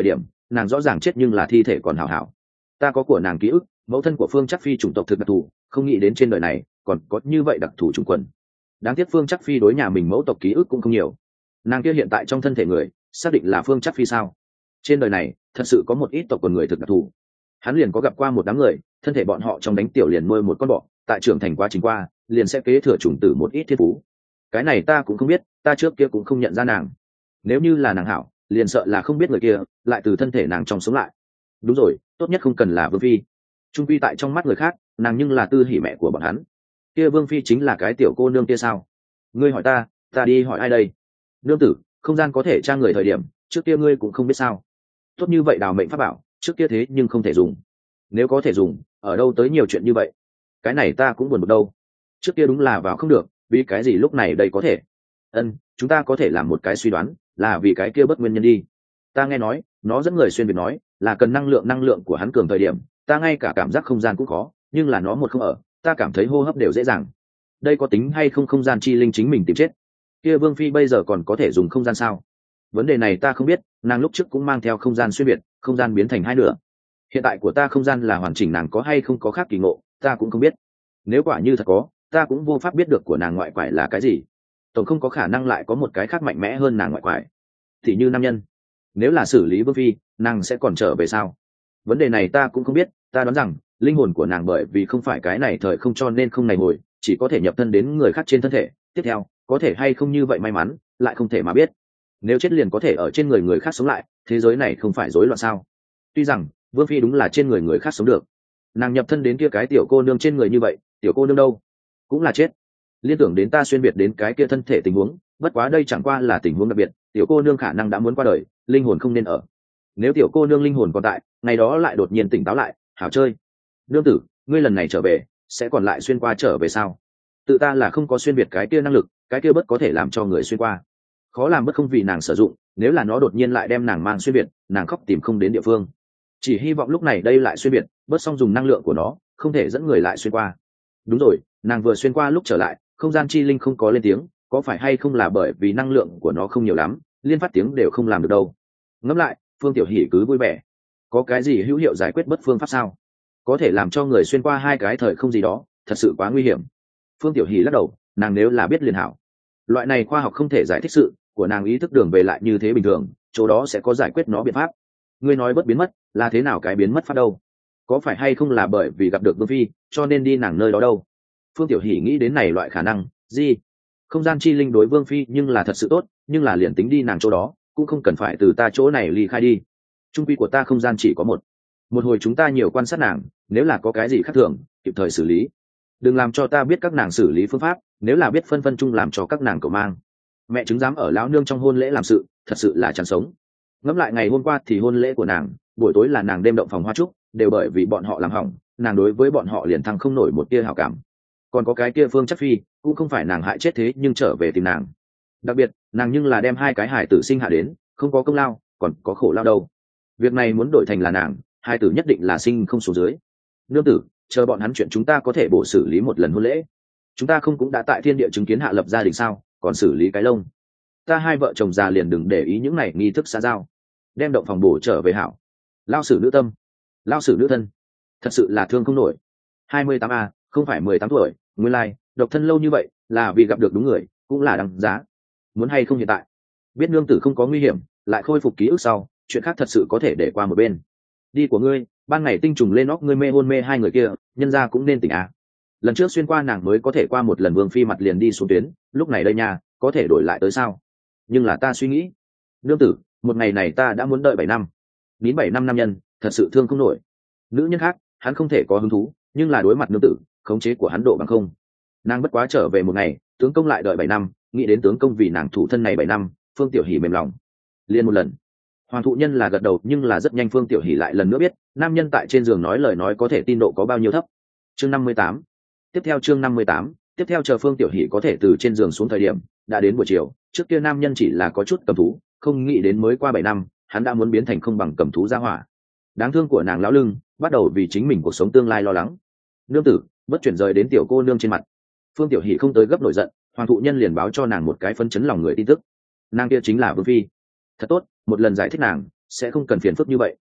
Speaker 1: nàng rõ ràng chết nhưng là thi thể còn hảo hảo. Ta có của nàng ký ức, mẫu thân của Phương Chắc Phi chủng tộc thực đặc thù, không nghĩ đến trên đời này còn có như vậy đặc thù chủng quần. Đáng tiếc Phương Chắc Phi đối nhà mình mẫu tộc ký ức cũng không nhiều. Nàng kia hiện tại trong thân thể người xác định là Phương Chắc Phi sao? Trên đời này thật sự có một ít tộc quần người thực đặc thù. Hắn liền có gặp qua một đám người, thân thể bọn họ trong đánh tiểu liền nuôi một con bọ, tại trưởng thành quá trình qua liền sẽ kế thừa chủng tử một ít thiên phú. Cái này ta cũng không biết, ta trước kia cũng không nhận ra nàng. Nếu như là nàng hảo, liền sợ là không biết người kia lại từ thân thể nàng trong sống lại. Đúng rồi, tốt nhất không cần là Vương Phi. Trung quy tại trong mắt người khác, nàng nhưng là Tư Hỉ mẹ của bọn hắn. Kia Vương Phi chính là cái tiểu cô nương kia sao? Ngươi hỏi ta, ta đi hỏi ai đây? Nương tử, không gian có thể tra người thời điểm, trước kia ngươi cũng không biết sao? Tốt như vậy đào mệnh pháp bảo, trước kia thế nhưng không thể dùng. Nếu có thể dùng, ở đâu tới nhiều chuyện như vậy? Cái này ta cũng buồn bực đâu. Trước kia đúng là vào không được, vì cái gì lúc này đây có thể? Ân, chúng ta có thể làm một cái suy đoán, là vì cái kia bất nguyên nhân đi. Ta nghe nói, nó dẫn người xuyên việt nói, là cần năng lượng năng lượng của hắn cường thời điểm, ta ngay cả cảm giác không gian cũng có, nhưng là nó một không ở, ta cảm thấy hô hấp đều dễ dàng. Đây có tính hay không không gian chi linh chính mình tìm chết? Kia Vương Phi bây giờ còn có thể dùng không gian sao? Vấn đề này ta không biết, nàng lúc trước cũng mang theo không gian xuyên việt, không gian biến thành hai nửa. Hiện tại của ta không gian là hoàn chỉnh, nàng có hay không có khác kỳ ngộ, ta cũng không biết. Nếu quả như thật có, ta cũng vô pháp biết được của nàng ngoại quải là cái gì. Tổng không có khả năng lại có một cái khác mạnh mẽ hơn nàng ngoại quải. Thì như nam nhân, nếu là xử lý Vương Phi, nàng sẽ còn trở về sao? Vấn đề này ta cũng không biết, ta đoán rằng linh hồn của nàng bởi vì không phải cái này thời không cho nên không này hồi, chỉ có thể nhập thân đến người khác trên thân thể. Tiếp theo, có thể hay không như vậy may mắn, lại không thể mà biết. Nếu chết liền có thể ở trên người người khác sống lại, thế giới này không phải rối loạn sao? Tuy rằng Vương Phi đúng là trên người người khác sống được, nàng nhập thân đến kia cái tiểu cô nương trên người như vậy, tiểu cô nương đâu cũng là chết. Liên tưởng đến ta xuyên biệt đến cái kia thân thể tình huống, bất quá đây chẳng qua là tình huống đặc biệt, tiểu cô nương khả năng đã muốn qua đời, linh hồn không nên ở. Nếu tiểu cô nương linh hồn còn tại, ngày đó lại đột nhiên tỉnh táo lại, hảo chơi. Nương tử, ngươi lần này trở về, sẽ còn lại xuyên qua trở về sao? Tự ta là không có xuyên biệt cái kia năng lực, cái kia bất có thể làm cho người xuyên qua. Khó làm bất không vì nàng sử dụng, nếu là nó đột nhiên lại đem nàng mang xuyên biệt, nàng khóc tìm không đến địa phương. Chỉ hy vọng lúc này đây lại xuyên biệt, bớt xong dùng năng lượng của nó, không thể dẫn người lại xuyên qua. Đúng rồi, nàng vừa xuyên qua lúc trở lại, không gian chi linh không có lên tiếng, có phải hay không là bởi vì năng lượng của nó không nhiều lắm, liên phát tiếng đều không làm được đâu. Ngẫm lại, Phương Tiểu Hỉ cứ vui vẻ. Có cái gì hữu hiệu giải quyết bất phương pháp sao? Có thể làm cho người xuyên qua hai cái thời không gì đó, thật sự quá nguy hiểm. Phương Tiểu Hỉ lắc đầu, nàng nếu là biết liền hảo. Loại này khoa học không thể giải thích sự của nàng, ý thức đường về lại như thế bình thường, chỗ đó sẽ có giải quyết nó biện pháp. Ngươi nói bất biến mất, là thế nào cái biến mất pháp đâu? Có phải hay không là bởi vì gặp được Vương Phi, cho nên đi nàng nơi đó đâu? Phương Tiểu Hỉ nghĩ đến này loại khả năng, gì? Không gian chi linh đối Vương Phi nhưng là thật sự tốt, nhưng là liền tính đi nàng chỗ đó, cũng không cần phải từ ta chỗ này ly khai đi. Trung quy của ta không gian chỉ có một. Một hồi chúng ta nhiều quan sát nàng, nếu là có cái gì khác thường, kịp thời xử lý. Đừng làm cho ta biết các nàng xử lý phương pháp, nếu là biết phân phân chung làm cho các nàng cậu mang. Mẹ chứng dám ở lão nương trong hôn lễ làm sự, thật sự là chán sống. Ngẫm lại ngày hôm qua thì hôn lễ của nàng, buổi tối là nàng đêm động phòng hoa trúc, đều bởi vì bọn họ làm hỏng, nàng đối với bọn họ liền thăng không nổi một tia hảo cảm. Còn có cái kia Phương Chắc Phi, cũng không phải nàng hại chết thế nhưng trở về tìm nàng. Đặc biệt, nàng nhưng là đem hai cái hài tử sinh hạ đến, không có công lao, còn có khổ lao đâu. Việc này muốn đổi thành là nàng, hai tử nhất định là sinh không số dưới. Nương tử, chờ bọn hắn chuyện chúng ta có thể bổ xử lý một lần hôn lễ. Chúng ta không cũng đã tại thiên địa chứng kiến hạ lập gia đình sao, còn xử lý cái lông. Ta hai vợ chồng già liền đừng để ý những này nghi thức xã giao, đem động phòng bổ trở về hảo. Lao sử nữ tâm, lao sử nữ thân, thật sự là thương không nổi. hai mươi tám a, không phải mười tám tuổi, nguyên lai, like, độc thân lâu như vậy, là vì gặp được đúng người, cũng là đáng giá. Muốn hay không hiện tại, biết nương tử không có nguy hiểm, lại khôi phục ký ức sau, chuyện khác thật sự có thể để qua một bên. Đi của ngươi, ban ngày tinh trùng lên óc ngươi mê hôn mê hai người kia, nhân ra cũng nên tỉnh á. Lần trước xuyên qua nàng mới có thể qua một lần Vương Phi mặt liền đi xuống tuyến, lúc này đây nha, có thể đổi lại tới sao? Nhưng là ta suy nghĩ, nương tử, một ngày này ta đã muốn đợi bảy năm, nín bảy năm nam nhân, thật sự thương không nổi. Nữ nhân khác, hắn không thể có hứng thú, nhưng là đối mặt nương tử, khống chế của hắn độ bằng không. Nàng bất quá trở về một ngày, tướng công lại đợi bảy năm, nghĩ đến tướng công vì nàng thủ thân này bảy năm, Phương Tiểu Hỉ mềm lòng. Liên một lần, Hoàng thụ nhân là gật đầu, nhưng là rất nhanh Phương Tiểu Hỉ lại lần nữa biết, nam nhân tại trên giường nói lời nói có thể tin độ có bao nhiêu thấp. Chương năm mươi tám. Tiếp theo chương năm mươi tám, tiếp theo chờ Phương Tiểu Hỉ có thể từ trên giường xuống thời điểm, đã đến buổi chiều, trước kia nam nhân chỉ là có chút cầm thú, không nghĩ đến mới qua bảy năm, hắn đã muốn biến thành không bằng cầm thú ra hỏa. Đáng thương của nàng lão lưng, bắt đầu vì chính mình cuộc sống tương lai lo lắng. Nương tử, bất chuyển rời đến tiểu cô nương trên mặt. Phương Tiểu Hỉ không tới gấp nổi giận, Hoàng thụ nhân liền báo cho nàng một cái phấn chấn lòng người tin tức. Nàng kia chính là Vương Phi. Thật tốt, một lần giải thích nàng, sẽ không cần phiền phức như vậy.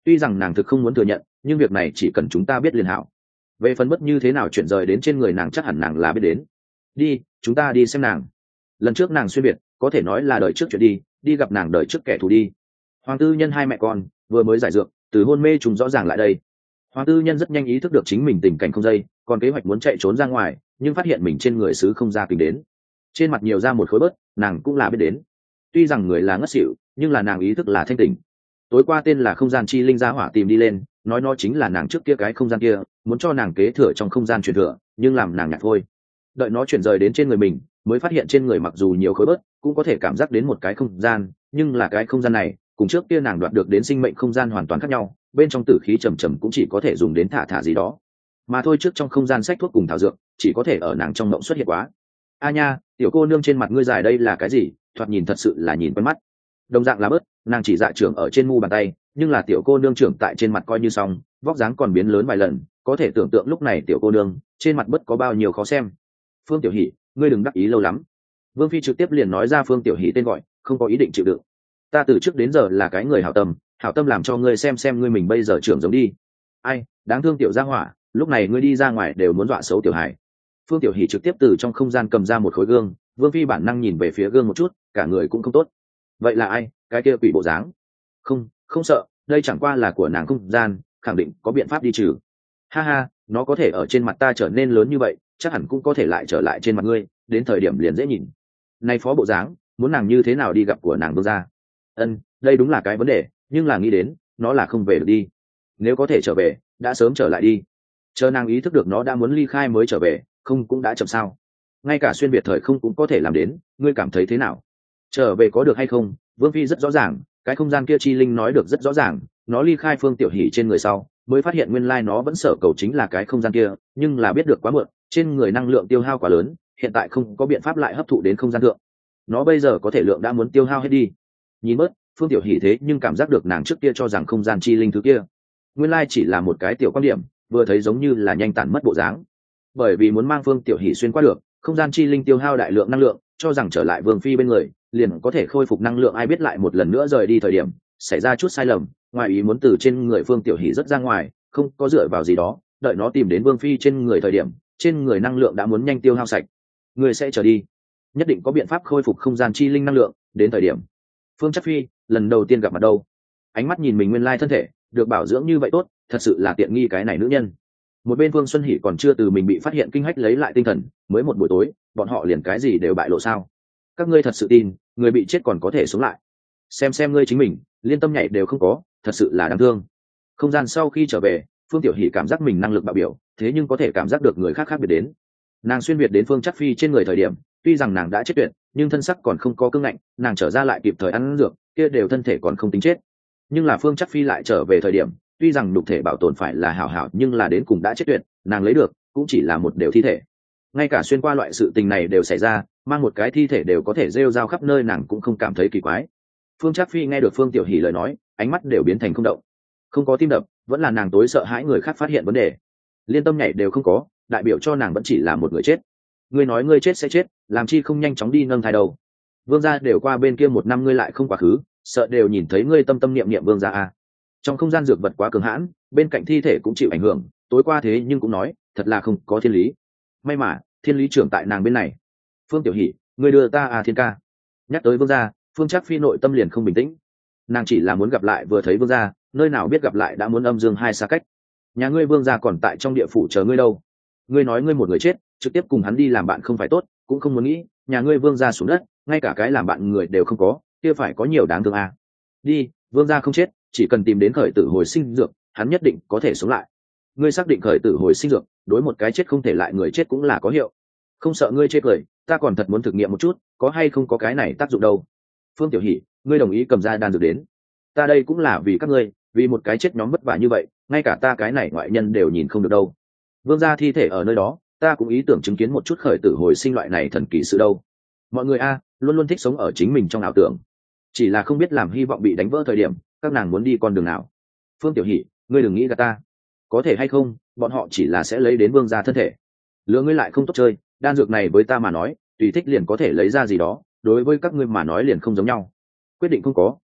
Speaker 1: tuy rằng nàng thực không muốn thừa nhận, nhưng việc này chỉ cần chúng ta biết liền hảo. Về phần bất như thế nào chuyển rời đến trên người nàng chắc hẳn nàng là biết đến. Đi, chúng ta đi xem nàng. Lần trước nàng xuyên biệt, có thể nói là đời trước chuyện đi, đi gặp nàng đời trước kẻ thù đi. Hoàng tư nhân hai mẹ con vừa mới giải dược, từ hôn mê chúng rõ ràng lại đây. Hoàng tư nhân rất nhanh ý thức được chính mình tình cảnh không dây, còn kế hoạch muốn chạy trốn ra ngoài, nhưng phát hiện mình trên người sứ không ra kính đến, trên mặt nhiều ra một khối bớt, nàng cũng là biết đến. Tuy rằng người là ngất xỉu, nhưng là nàng ý thức là thanh tỉnh. Tối qua tên là không gian chi linh gia hỏa tìm đi lên, nói nó chính là nàng trước kia cái không gian kia, muốn cho nàng kế thừa trong không gian truyền thừa, nhưng làm nàng nhạt thôi. Đợi nó chuyển rời đến trên người mình, mới phát hiện trên người mặc dù nhiều khối bớt, cũng có thể cảm giác đến một cái không gian, nhưng là cái không gian này cùng trước kia nàng đoạt được đến sinh mệnh không gian hoàn toàn khác nhau, bên trong tử khí trầm trầm cũng chỉ có thể dùng đến thả thả gì đó mà thôi. Trước trong không gian sách thuốc cùng thảo dược chỉ có thể ở nàng trong mộng xuất hiện quá. A nha, tiểu cô nương trên mặt ngươi dài đây là cái gì? Thoạt nhìn thật sự là nhìn quen mắt. Đồng dạng là bớt, nàng chỉ dạ trưởng ở trên mu bàn tay, nhưng là tiểu cô nương trưởng tại trên mặt coi như xong, vóc dáng còn biến lớn vài lần, có thể tưởng tượng lúc này tiểu cô nương trên mặt bớt có bao nhiêu khó xem. Phương Tiểu Hỷ, ngươi đừng đắc ý lâu lắm. Vương phi trực tiếp liền nói ra Phương Tiểu Hỷ tên gọi, không có ý định chịu đựng. Ta từ trước đến giờ là cái người hảo tâm, hảo tâm làm cho ngươi xem xem ngươi mình bây giờ trưởng giống đi. Ai, đáng thương tiểu gia hỏa, lúc này ngươi đi ra ngoài đều muốn dọa xấu tiểu hải. Phương Tiểu Hỷ trực tiếp từ trong không gian cầm ra một khối gương, Vương phi bản năng nhìn về phía gương một chút, cả người cũng không tốt. Vậy là ai? Cái kia quỷ bộ dáng? Không, không sợ, đây chẳng qua là của nàng không gian, khẳng định có biện pháp đi trừ. Ha ha, nó có thể ở trên mặt ta trở nên lớn như vậy, chắc hẳn cũng có thể lại trở lại trên mặt ngươi, đến thời điểm liền dễ nhìn. Này phó bộ dáng, muốn nàng như thế nào đi gặp của nàng Vương gia? Ân, đây đúng là cái vấn đề, nhưng là nghĩ đến, nó là không về được đi. Nếu có thể trở về, đã sớm trở lại đi. Chờ nàng ý thức được nó đã muốn ly khai mới trở về, không cũng đã chậm sao? Ngay cả xuyên biệt thời không cũng có thể làm đến, ngươi cảm thấy thế nào? Trở về có được hay không? Vương phi rất rõ ràng, cái không gian kia chi linh nói được rất rõ ràng, nó ly khai Phương Tiểu Hỷ trên người sau, mới phát hiện nguyên lai nó vẫn sở cầu chính là cái không gian kia, nhưng là biết được quá muộn, trên người năng lượng tiêu hao quá lớn, hiện tại không có biện pháp lại hấp thụ đến không gian thượng. Nó bây giờ có thể lượng đã muốn tiêu hao hết đi. Nhìn bớt, Phương Tiểu Hỷ thế nhưng cảm giác được nàng trước kia cho rằng không gian chi linh thứ kia, nguyên lai chỉ là một cái tiểu quan điểm, vừa thấy giống như là nhanh tản mất bộ dáng. Bởi vì muốn mang Phương Tiểu Hỷ xuyên qua được, không gian chi linh tiêu hao đại lượng năng lượng, cho rằng trở lại Vương phi bên người, liền có thể khôi phục năng lượng, ai biết lại một lần nữa rời đi thời điểm, xảy ra chút sai lầm, ngoài ý muốn từ trên người Phương Tiểu Hỷ rất ra ngoài, không có dựa vào gì đó, đợi nó tìm đến Vương phi trên người thời điểm, trên người năng lượng đã muốn nhanh tiêu hao sạch. Người sẽ trở đi, nhất định có biện pháp khôi phục không gian chi linh năng lượng, đến thời điểm Phương Chắc Phi lần đầu tiên gặp mặt đâu, ánh mắt nhìn mình nguyên lai thân thể được bảo dưỡng như vậy tốt, thật sự là tiện nghi cái này nữ nhân. Một bên Phương Xuân Hỷ còn chưa từ mình bị phát hiện kinh hách lấy lại tinh thần, mới một buổi tối bọn họ liền cái gì đều bại lộ sao? Các ngươi thật sự tin người bị chết còn có thể sống lại? Xem xem ngươi chính mình liên tâm nhảy đều không có, thật sự là đáng thương. Không gian sau khi trở về, Phương Tiểu Hỷ cảm giác mình năng lực bạo biểu, thế nhưng có thể cảm giác được người khác khác biệt đến. Nàng xuyên việt đến Phương Chắc Phi trên người thời điểm, tuy rằng nàng đã chết tuyệt, nhưng thân sắc còn không có cứng ngạnh, nàng trở ra lại kịp thời ăn dược, kia đều thân thể còn không tính chết. Nhưng là Phương Chắc Phi lại trở về thời điểm, tuy rằng nhục thể bảo tồn phải là hảo hảo, nhưng là đến cùng đã chết tuyệt, nàng lấy được cũng chỉ là một đều thi thể. Ngay cả xuyên qua loại sự tình này đều xảy ra, mang một cái thi thể đều có thể rêu rao khắp nơi, nàng cũng không cảm thấy kỳ quái. Phương Trác Phi nghe được Phương Tiểu Hỷ lời nói, ánh mắt đều biến thành không động, không có tim đập, vẫn là nàng tối sợ hãi người khác phát hiện vấn đề, liên tâm nhảy đều không có, đại biểu cho nàng vẫn chỉ là một người chết. Ngươi nói ngươi chết sẽ chết, làm chi không nhanh chóng đi nâng thai đầu? Vương gia đều qua bên kia một năm ngươi lại không quá khứ, sợ đều nhìn thấy ngươi tâm tâm niệm niệm Vương gia à? Trong không gian dược vật quá cường hãn, bên cạnh thi thể cũng chịu ảnh hưởng, tối qua thế nhưng cũng nói, thật là không có thiên lý. May mà thiên lý trưởng tại nàng bên này. Phương Tiểu Hỷ, ngươi đưa ta à Thiên ca. Nhắc tới Vương gia, Phương Trác Phi nội tâm liền không bình tĩnh. Nàng chỉ là muốn gặp lại vừa thấy Vương gia, nơi nào biết gặp lại đã muốn âm dương hai xa cách. Nhà ngươi Vương gia còn tại trong địa phủ chờ ngươi đâu? Ngươi nói ngươi một người chết, trực tiếp cùng hắn đi làm bạn không phải tốt, cũng không muốn nghĩ, nhà ngươi Vương gia xuống đất, ngay cả cái làm bạn người đều không có, kia phải có nhiều đáng thương à? Đi, Vương gia không chết, chỉ cần tìm đến khởi tử hồi sinh dược, hắn nhất định có thể sống lại. Ngươi xác định khởi tử hồi sinh dược, đối một cái chết không thể lại người chết cũng là có hiệu. Không sợ ngươi chê cười, ta còn thật muốn thử nghiệm một chút, có hay không có cái này tác dụng đâu. Phương Tiểu Hỷ, ngươi đồng ý cầm ra đan dược đến. Ta đây cũng là vì các ngươi, vì một cái chết nhóm vất vả như vậy, ngay cả ta cái này ngoại nhân đều nhìn không được đâu. Vương gia thi thể ở nơi đó, ta cũng ý tưởng chứng kiến một chút khởi tử hồi sinh loại này thần kỳ sự đâu. Mọi người a, luôn luôn thích sống ở chính mình trong ảo tưởng, chỉ là không biết làm hy vọng bị đánh vỡ thời điểm, các nàng muốn đi con đường nào. Phương Tiểu Hỷ, ngươi đừng nghĩ gạt ta, có thể hay không, bọn họ chỉ là sẽ lấy đến Vương gia thân thể. Lừa ngươi lại không tốt chơi, đan dược này với ta mà nói, tùy thích liền có thể lấy ra gì đó, đối với các ngươi mà nói liền không giống nhau. Quyết định không có,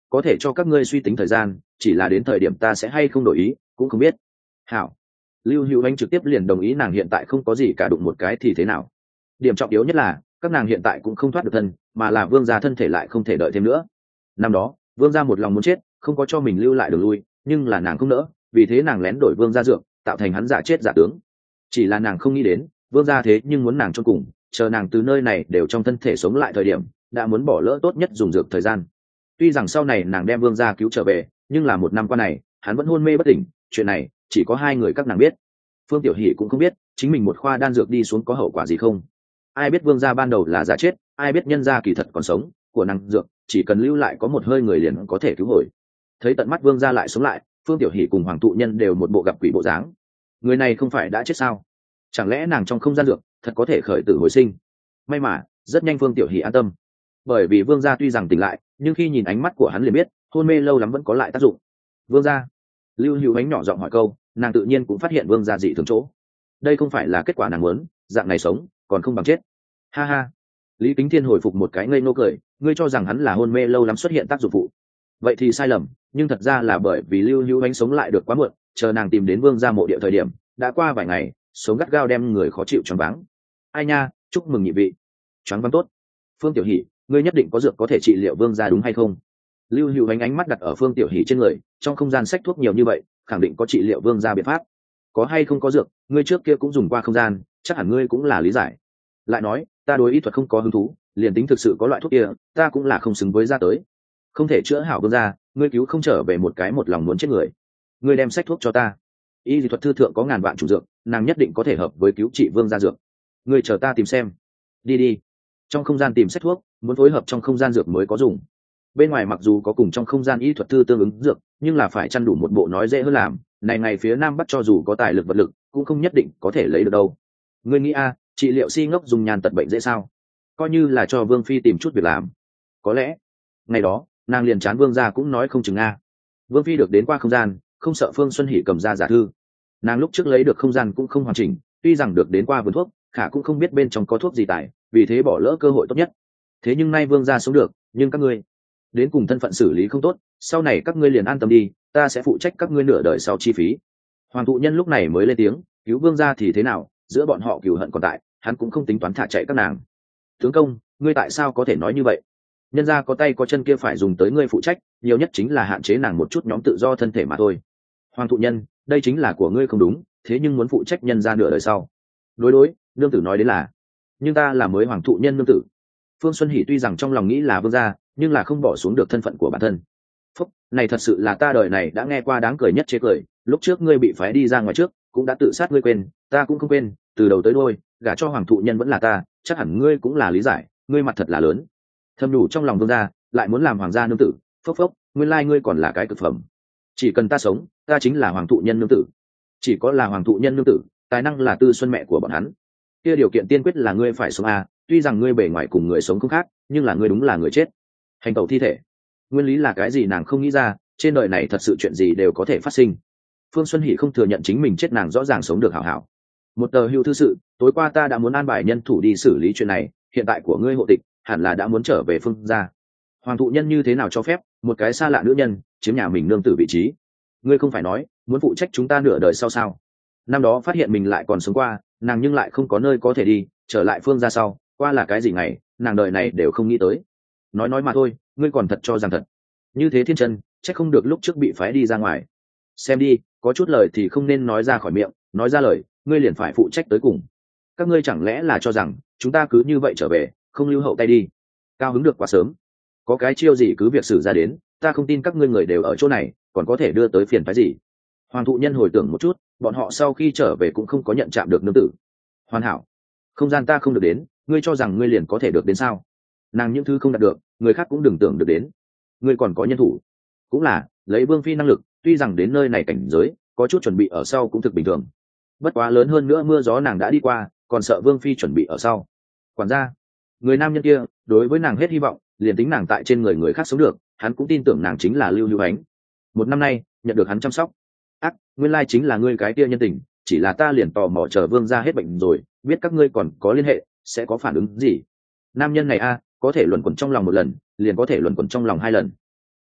Speaker 1: có thể cho các ngươi suy tính thời gian, chỉ là đến thời điểm ta sẽ hay không đổi ý cũng không biết. Hảo. Lưu Hữu Anh trực tiếp liền đồng ý nàng hiện tại không có gì cả, đụng một cái thì thế nào. Điểm trọng yếu nhất là các nàng hiện tại cũng không thoát được thân, mà là vương gia thân thể lại không thể đợi thêm nữa. Năm đó vương gia một lòng muốn chết, không có cho mình lưu lại đường lui, nhưng là nàng không nỡ, vì thế nàng lén đổi vương gia dược, tạo thành hắn giả chết giả tướng. Chỉ là nàng không nghĩ đến vương gia thế nhưng muốn nàng cho cùng, chờ nàng từ nơi này đều trong thân thể sống lại thời điểm, đã muốn bỏ lỡ tốt nhất dùng dược thời gian. Tuy rằng sau này nàng đem vương gia cứu trở về, nhưng là một năm qua này hắn vẫn hôn mê bất tỉnh, chuyện này chỉ có hai người các nàng biết. Phương Tiểu Hỷ cũng không biết chính mình một khoa đan dược đi xuống có hậu quả gì không. Ai biết vương gia ban đầu là giả chết, ai biết nhân gia kỳ thật còn sống, của nàng dược chỉ cần lưu lại có một hơi người liền có thể cứu hồi. Thấy tận mắt vương gia lại sống lại, Phương Tiểu Hỷ cùng Hoàng Thụ Nhân đều một bộ gặp quỷ bộ dáng. Người này không phải đã chết sao? Chẳng lẽ nàng trong không gian dược thật có thể khởi tử hồi sinh? May mà rất nhanh Phương Tiểu Hỷ an tâm, bởi vì vương gia tuy rằng tỉnh lại, nhưng khi nhìn ánh mắt của hắn liền biết hôn mê lâu lắm vẫn có lại tác dụng. Vương gia. Lưu Hữu Ánh nhỏ giọng hỏi câu, nàng tự nhiên cũng phát hiện vương gia dị thường chỗ. Đây không phải là kết quả nàng muốn, dạng này sống còn không bằng chết. Ha ha. Lý Kính Thiên hồi phục một cái ngây ngô cười, ngươi cho rằng hắn là hôn mê lâu lắm xuất hiện tác dụng phụ. Vậy thì sai lầm, nhưng thật ra là bởi vì Lưu Hữu Ánh sống lại được quá muộn, chờ nàng tìm đến vương gia mộ địa thời điểm đã qua vài ngày, sống gắt gao đem người khó chịu choáng váng. Ai nha, chúc mừng nhị vị. Choáng váng tốt. Phương Tiểu Hỷ, ngươi nhất định có dược có thể trị liệu vương gia đúng hay không? Lưu Hữu Ánh ánh mắt đặt ở Phương Tiểu Hỷ trên người, trong không gian sách thuốc nhiều như vậy, khẳng định có trị liệu vương gia biện pháp. Có hay không có dược, ngươi trước kia cũng dùng qua không gian, chắc hẳn ngươi cũng là lý giải. Lại nói, ta đối y thuật không có hứng thú, liền tính thực sự có loại thuốc kia, ta cũng là không xứng với gia tới. Không thể chữa hảo vương gia, ngươi cứu không trở về một cái một lòng muốn chết người. Ngươi đem sách thuốc cho ta. Y lý thuật thư thượng có ngàn vạn chủ dược, nàng nhất định có thể hợp với cứu trị vương gia dược. Ngươi chờ ta tìm xem. Đi đi. Trong không gian tìm sách thuốc, muốn phối hợp trong không gian dược mới có dùng. Bên ngoài mặc dù có cùng trong không gian y thuật thư tương ứng dược, nhưng là phải chăn đủ một bộ nói dễ hơn làm, này ngày phía nam bắc cho dù có tài lực vật lực cũng không nhất định có thể lấy được đâu. Ngươi nghĩ a, trị liệu si ngốc dùng nhàn tật bệnh dễ sao? Coi như là cho vương phi tìm chút việc làm. Có lẽ ngày đó nàng liền chán vương gia cũng nói không chừng a. Vương phi được đến qua không gian, không sợ Phương Xuân Hỷ cầm ra giả thư. Nàng lúc trước lấy được không gian cũng không hoàn chỉnh, tuy rằng được đến qua vườn thuốc, khả cũng không biết bên trong có thuốc gì tài, vì thế bỏ lỡ cơ hội tốt nhất. Thế nhưng nay vương gia sống được, nhưng các ngươi đến cùng thân phận xử lý không tốt, sau này các ngươi liền an tâm đi, ta sẽ phụ trách các ngươi nửa đời sau chi phí. Hoàng Thụ Nhân lúc này mới lên tiếng, cứu vương gia thì thế nào, giữa bọn họ cừu hận còn tại, hắn cũng không tính toán thả chạy các nàng. Tướng công, ngươi tại sao có thể nói như vậy? Nhân gia có tay có chân kia phải dùng tới ngươi phụ trách, nhiều nhất chính là hạn chế nàng một chút nhóm tự do thân thể mà thôi. Hoàng Thụ Nhân, đây chính là của ngươi không đúng, thế nhưng muốn phụ trách nhân gia nửa đời sau. Đối đối, nương tử nói đến là, nhưng ta là mới Hoàng Thụ Nhân nương tử. Phương Xuân Hỷ tuy rằng trong lòng nghĩ là vương gia, nhưng là không bỏ xuống được thân phận của bản thân. Phúc, này thật sự là ta đời này đã nghe qua đáng cười nhất chế cười, lúc trước ngươi bị phái đi ra ngoài trước, cũng đã tự sát ngươi quên, ta cũng không quên, từ đầu tới đuôi, gả cho Hoàng Thụ Nhân vẫn là ta, chắc hẳn ngươi cũng là lý giải, ngươi mặt thật là lớn. Thầm đủ trong lòng vương gia, lại muốn làm hoàng gia nương tử, phốc phốc, nguyên lai ngươi còn là cái cực phẩm. Chỉ cần ta sống, ta chính là Hoàng Thụ Nhân nương tử. Chỉ có là Hoàng Thụ Nhân nương tử, tài năng là Tư Xuân mẹ của bọn hắn. Kia điều kiện tiên quyết là ngươi phải sống à, tuy rằng ngươi bề ngoài cùng người sống không khác, nhưng là ngươi đúng là người chết. Hành tẩu thi thể, nguyên lý là cái gì nàng không nghĩ ra, trên đời này thật sự chuyện gì đều có thể phát sinh. Phương Xuân Hỷ không thừa nhận chính mình chết, nàng rõ ràng sống được hảo hảo. Một tờ hưu thư sự, tối qua ta đã muốn an bài nhân thủ đi xử lý chuyện này, hiện tại của ngươi hộ tịch hẳn là đã muốn trở về Phương gia. Hoàng Thụ Nhân như thế nào cho phép một cái xa lạ nữ nhân chiếm nhà mình nương tử vị trí? Ngươi không phải nói muốn phụ trách chúng ta nửa đời sau sao? Năm đó phát hiện mình lại còn sống qua, nàng nhưng lại không có nơi có thể đi, trở lại Phương gia sau, qua là cái gì ngày, nàng đời này đều không nghĩ tới. Nói nói mà thôi, ngươi còn thật cho rằng thật. Như thế thiên chân, chắc không được lúc trước bị phái đi ra ngoài. Xem đi, có chút lời thì không nên nói ra khỏi miệng, nói ra lời, ngươi liền phải phụ trách tới cùng. Các ngươi chẳng lẽ là cho rằng chúng ta cứ như vậy trở về, không lưu hậu tay đi? Cao hứng được quá sớm. Có cái chiêu gì cứ việc xử ra đến, ta không tin các ngươi người đều ở chỗ này, còn có thể đưa tới phiền phái gì. Hoàng Thụ Nhân hồi tưởng một chút, bọn họ sau khi trở về cũng không có nhận chạm được nương tử. Hoàn hảo, không gian ta không được đến, ngươi cho rằng ngươi liền có thể được đến sao? Nàng những thứ không đạt được, người khác cũng đừng tưởng được đến. Ngươi còn có nhân thủ, cũng là lấy vương phi năng lực, tuy rằng đến nơi này cảnh giới có chút chuẩn bị ở sau cũng thực bình thường. Bất quá lớn hơn nữa mưa gió nàng đã đi qua, còn sợ vương phi chuẩn bị ở sau. Quản gia, người nam nhân kia đối với nàng hết hy vọng, liền tính nàng tại trên người người khác sống được, hắn cũng tin tưởng nàng chính là Lưu Hữu Ánh. Một năm nay nhận được hắn chăm sóc, ác nguyên lai chính là ngươi cái kia nhân tình, chỉ là ta liền tò mò chờ vương gia hết bệnh rồi, biết các ngươi còn có liên hệ, sẽ có phản ứng gì. Nam nhân này a, có thể luẩn quẩn trong lòng một lần, liền có thể luẩn quẩn trong lòng hai lần.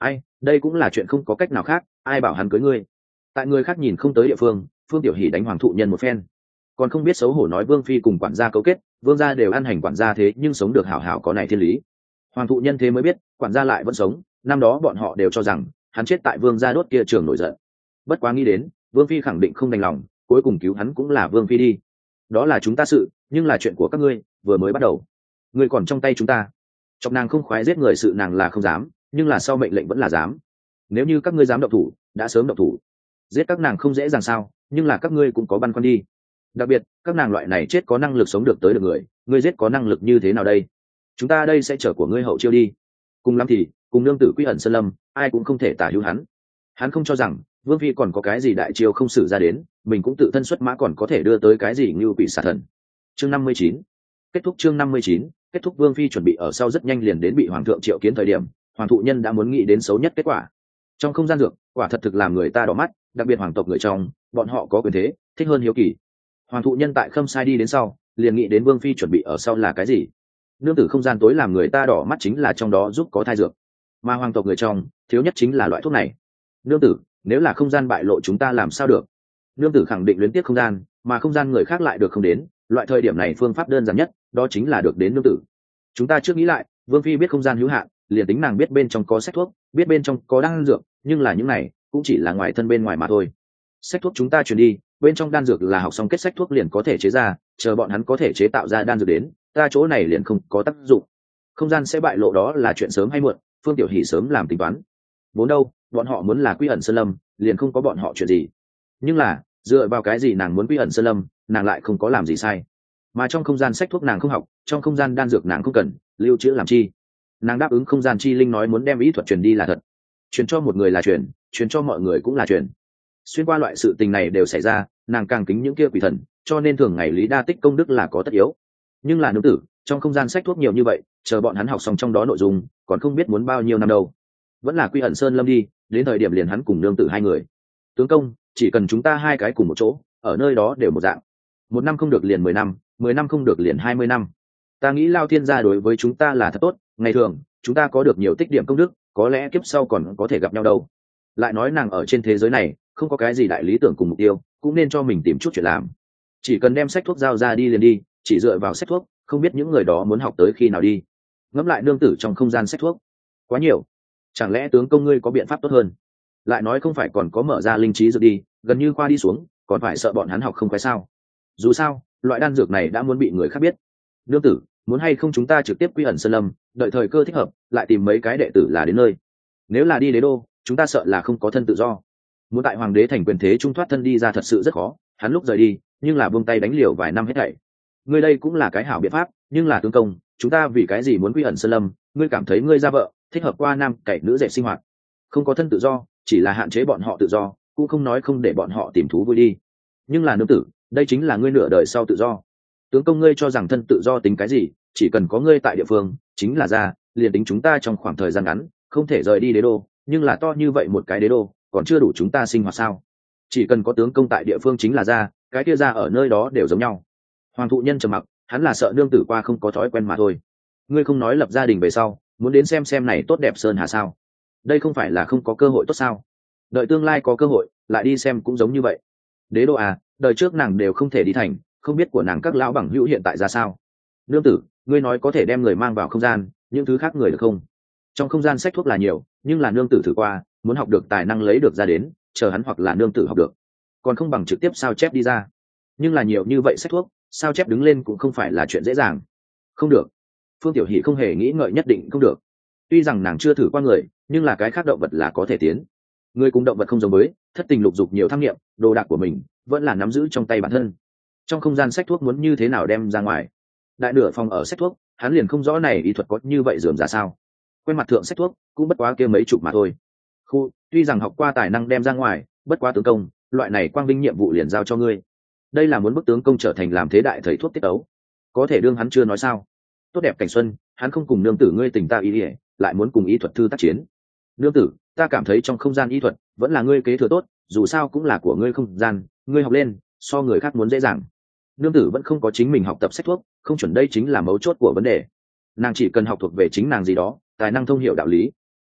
Speaker 1: ai, đây cũng là chuyện không có cách nào khác, ai bảo hắn cưới ngươi. Tại người khác nhìn không tới địa phương, Phương Tiểu Hỷ đánh Hoàng thụ nhân một phen, còn không biết xấu hổ nói Vương phi cùng quản gia cấu kết, vương gia đều ăn hành quản gia thế nhưng sống được hảo hảo có này thiên lý. Hoàng thụ nhân thế mới biết, quản gia lại vẫn sống, năm đó bọn họ đều cho rằng hắn chết tại vương gia đốt kia trường nổi giận. Bất quá nghĩ đến, Vương phi khẳng định không đành lòng, cuối cùng cứu hắn cũng là Vương phi đi. Đó là chúng ta sự, nhưng là chuyện của các ngươi, vừa mới bắt đầu. Ngươi còn trong tay chúng ta. Chọc nàng không khoái giết người sự nàng là không dám, nhưng là sau mệnh lệnh vẫn là dám. Nếu như các ngươi dám động thủ, đã sớm động thủ. Giết các nàng không dễ dàng sao, nhưng là các ngươi cũng có băn khoăn đi. Đặc biệt, các nàng loại này chết có năng lực sống được tới được người, ngươi giết có năng lực như thế nào đây? Chúng ta đây sẽ chở của ngươi hậu chiêu đi. Cùng lắm thì, cùng nương tử Quy ẩn sơn lâm, ai cũng không thể tả hữu hắn. Hắn không cho rằng Vương phi còn có cái gì đại chiêu không xử ra đến, mình cũng tự thân xuất mã còn có thể đưa tới cái gì như quỷ xà thần. Chương năm mươi chín kết thúc. Chương năm mươi chín kết thúc. Vương phi chuẩn bị ở sau rất nhanh liền đến bị hoàng thượng triệu kiến thời điểm, hoàng thụ nhân đã muốn nghĩ đến xấu nhất kết quả. Trong không gian dược, quả thật thực làm người ta đỏ mắt, đặc biệt hoàng tộc người trong, bọn họ có quyền thế, thích hơn hiếu kỳ. Hoàng thụ nhân tại khâm sai đi đến sau, liền nghĩ đến Vương phi chuẩn bị ở sau là cái gì. Nương tử không gian tối làm người ta đỏ mắt chính là trong đó giúp có thai dược, mà hoàng tộc người trong thiếu nhất chính là loại thuốc này. Nương tử, nếu là không gian bại lộ chúng ta làm sao được? Nương tử khẳng định luyến tiếc không gian, mà không gian người khác lại được không đến, loại thời điểm này phương pháp đơn giản nhất, đó chính là được đến nương tử. Chúng ta trước nghĩ lại, Vương phi biết không gian hữu hạn, liền tính nàng biết bên trong có sách thuốc, biết bên trong có đan dược, nhưng là những này cũng chỉ là ngoài thân bên ngoài mà thôi. Sách thuốc chúng ta truyền đi, bên trong đan dược là học xong kết sách thuốc liền có thể chế ra, chờ bọn hắn có thể chế tạo ra đan dược đến, ta chỗ này liền không có tác dụng. Không gian sẽ bại lộ đó là chuyện sớm hay muộn, Phương Tiểu Hỷ sớm làm tính toán. Vốn đâu, bọn họ muốn là Quy ẩn sơn lâm, liền không có bọn họ chuyện gì. Nhưng là, dựa vào cái gì nàng muốn Quy ẩn sơn lâm, nàng lại không có làm gì sai. Mà trong không gian sách thuốc nàng không học, trong không gian đan dược nàng không cần, lưu trữ làm chi? Nàng đáp ứng không gian chi linh nói muốn đem ý thuật truyền đi là thật. Truyền cho một người là truyền, truyền cho mọi người cũng là truyền. Xuyên qua loại sự tình này đều xảy ra, nàng càng kính những kia quỷ thần, cho nên thường ngày lý đa tích công đức là có tất yếu. Nhưng là nữ tử, trong không gian sách thuốc nhiều như vậy, chờ bọn hắn học xong trong đó nội dung, còn không biết muốn bao nhiêu năm đâu. Vẫn là Quy ẩn sơn lâm đi, đến thời điểm liền hắn cùng nương tử hai người. Tướng công, chỉ cần chúng ta hai cái cùng một chỗ, ở nơi đó đều một dạng. Một năm không được liền mười năm, mười năm không được liền hai mươi năm. Ta nghĩ Lao Thiên gia đối với chúng ta là thật tốt, ngày thường chúng ta có được nhiều tích điểm công đức, có lẽ kiếp sau còn có thể gặp nhau đâu. Lại nói nàng ở trên thế giới này không có cái gì đại lý tưởng cùng mục tiêu, cũng nên cho mình tìm chút chuyện làm. Chỉ cần đem sách thuốc giao ra đi liền đi, chỉ dựa vào sách thuốc, không biết những người đó muốn học tới khi nào đi. Ngẫm lại nương tử trong không gian sách thuốc, quá nhiều. Chẳng lẽ tướng công ngươi có biện pháp tốt hơn? Lại nói không phải còn có mở ra linh trí dược đi, gần như khoa đi xuống, còn phải sợ bọn hắn học không phải sao? Dù sao, loại đan dược này đã muốn bị người khác biết. Nương tử, muốn hay không chúng ta trực tiếp Quy ẩn sơn lâm, đợi thời cơ thích hợp, lại tìm mấy cái đệ tử là đến nơi. Nếu là đi đế đô, chúng ta sợ là không có thân tự do. Muốn tại hoàng đế thành quyền thế trung thoát thân đi ra thật sự rất khó, hắn lúc rời đi, nhưng là buông tay đánh liều vài năm hết thảy. Ngươi đây cũng là cái hảo biện pháp, nhưng là tướng công, chúng ta vì cái gì muốn Quy ẩn sơn lâm? Ngươi cảm thấy ngươi ra vợ, thích hợp qua nam cậy nữ dệt sinh hoạt, không có thân tự do, chỉ là hạn chế bọn họ tự do, cũng không nói không để bọn họ tìm thú vui đi. Nhưng là nương tử, đây chính là ngươi nửa đời sau tự do. Tướng công ngươi cho rằng thân tự do tính cái gì? Chỉ cần có ngươi tại địa phương, chính là ra, liền tính chúng ta trong khoảng thời gian ngắn không thể rời đi đế đô, nhưng là to như vậy một cái đế đô, còn chưa đủ chúng ta sinh hoạt sao? Chỉ cần có tướng công tại địa phương chính là ra, cái kia ra ở nơi đó đều giống nhau. Hoàng thụ nhân trầm mặc, hắn là sợ nương tử qua không có thói quen mà thôi. Ngươi không nói lập gia đình về sau, muốn đến xem xem này tốt đẹp sơn hà sao? Đây không phải là không có cơ hội tốt sao? Đợi tương lai có cơ hội, lại đi xem cũng giống như vậy. Đế đô à, đời trước nàng đều không thể đi thành, không biết của nàng các lão bằng hữu hiện tại ra sao. Nương tử, ngươi nói có thể đem người mang vào không gian, những thứ khác người được không? Trong không gian sách thuốc là nhiều, nhưng là nương tử thử qua, muốn học được tài năng lấy được ra đến, chờ hắn hoặc là nương tử học được, còn không bằng trực tiếp sao chép đi ra. Nhưng là nhiều như vậy sách thuốc, sao chép đứng lên cũng không phải là chuyện dễ dàng. Không được. Phương Tiểu Hỷ không hề nghĩ ngợi nhất định không được. Tuy rằng nàng chưa thử qua người, nhưng là cái khác động vật là có thể tiến. Người cùng động vật không giống với, thất tình lục dục nhiều tham nghiệm, đồ đạc của mình vẫn là nắm giữ trong tay bản thân. Trong không gian sách thuốc muốn như thế nào đem ra ngoài? Đại nửa phòng ở sách thuốc, hắn liền không rõ này y thuật có như vậy dườm ra sao. Quen mặt thượng sách thuốc cũng bất quá kia mấy chục mà thôi. Khu, tuy rằng học qua tài năng đem ra ngoài, bất quá tướng công, loại này quang vinh nhiệm vụ liền giao cho ngươi. Đây là muốn bức tướng công trở thành làm thế đại thầy thuốc tiết ấu. Có thể đương hắn chưa nói sao? Tốt đẹp cảnh xuân, hắn không cùng nương tử ngươi tình ta ý ỉa, lại muốn cùng y thuật thư tác chiến. Nương tử, ta cảm thấy trong không gian y thuật vẫn là ngươi kế thừa tốt, dù sao cũng là của ngươi không gian, ngươi học lên so người khác muốn dễ dàng. Nương tử vẫn không có chính mình học tập sách thuốc, không chuẩn đây chính là mấu chốt của vấn đề. Nàng chỉ cần học thuộc về chính nàng gì đó, tài năng thông hiểu đạo lý.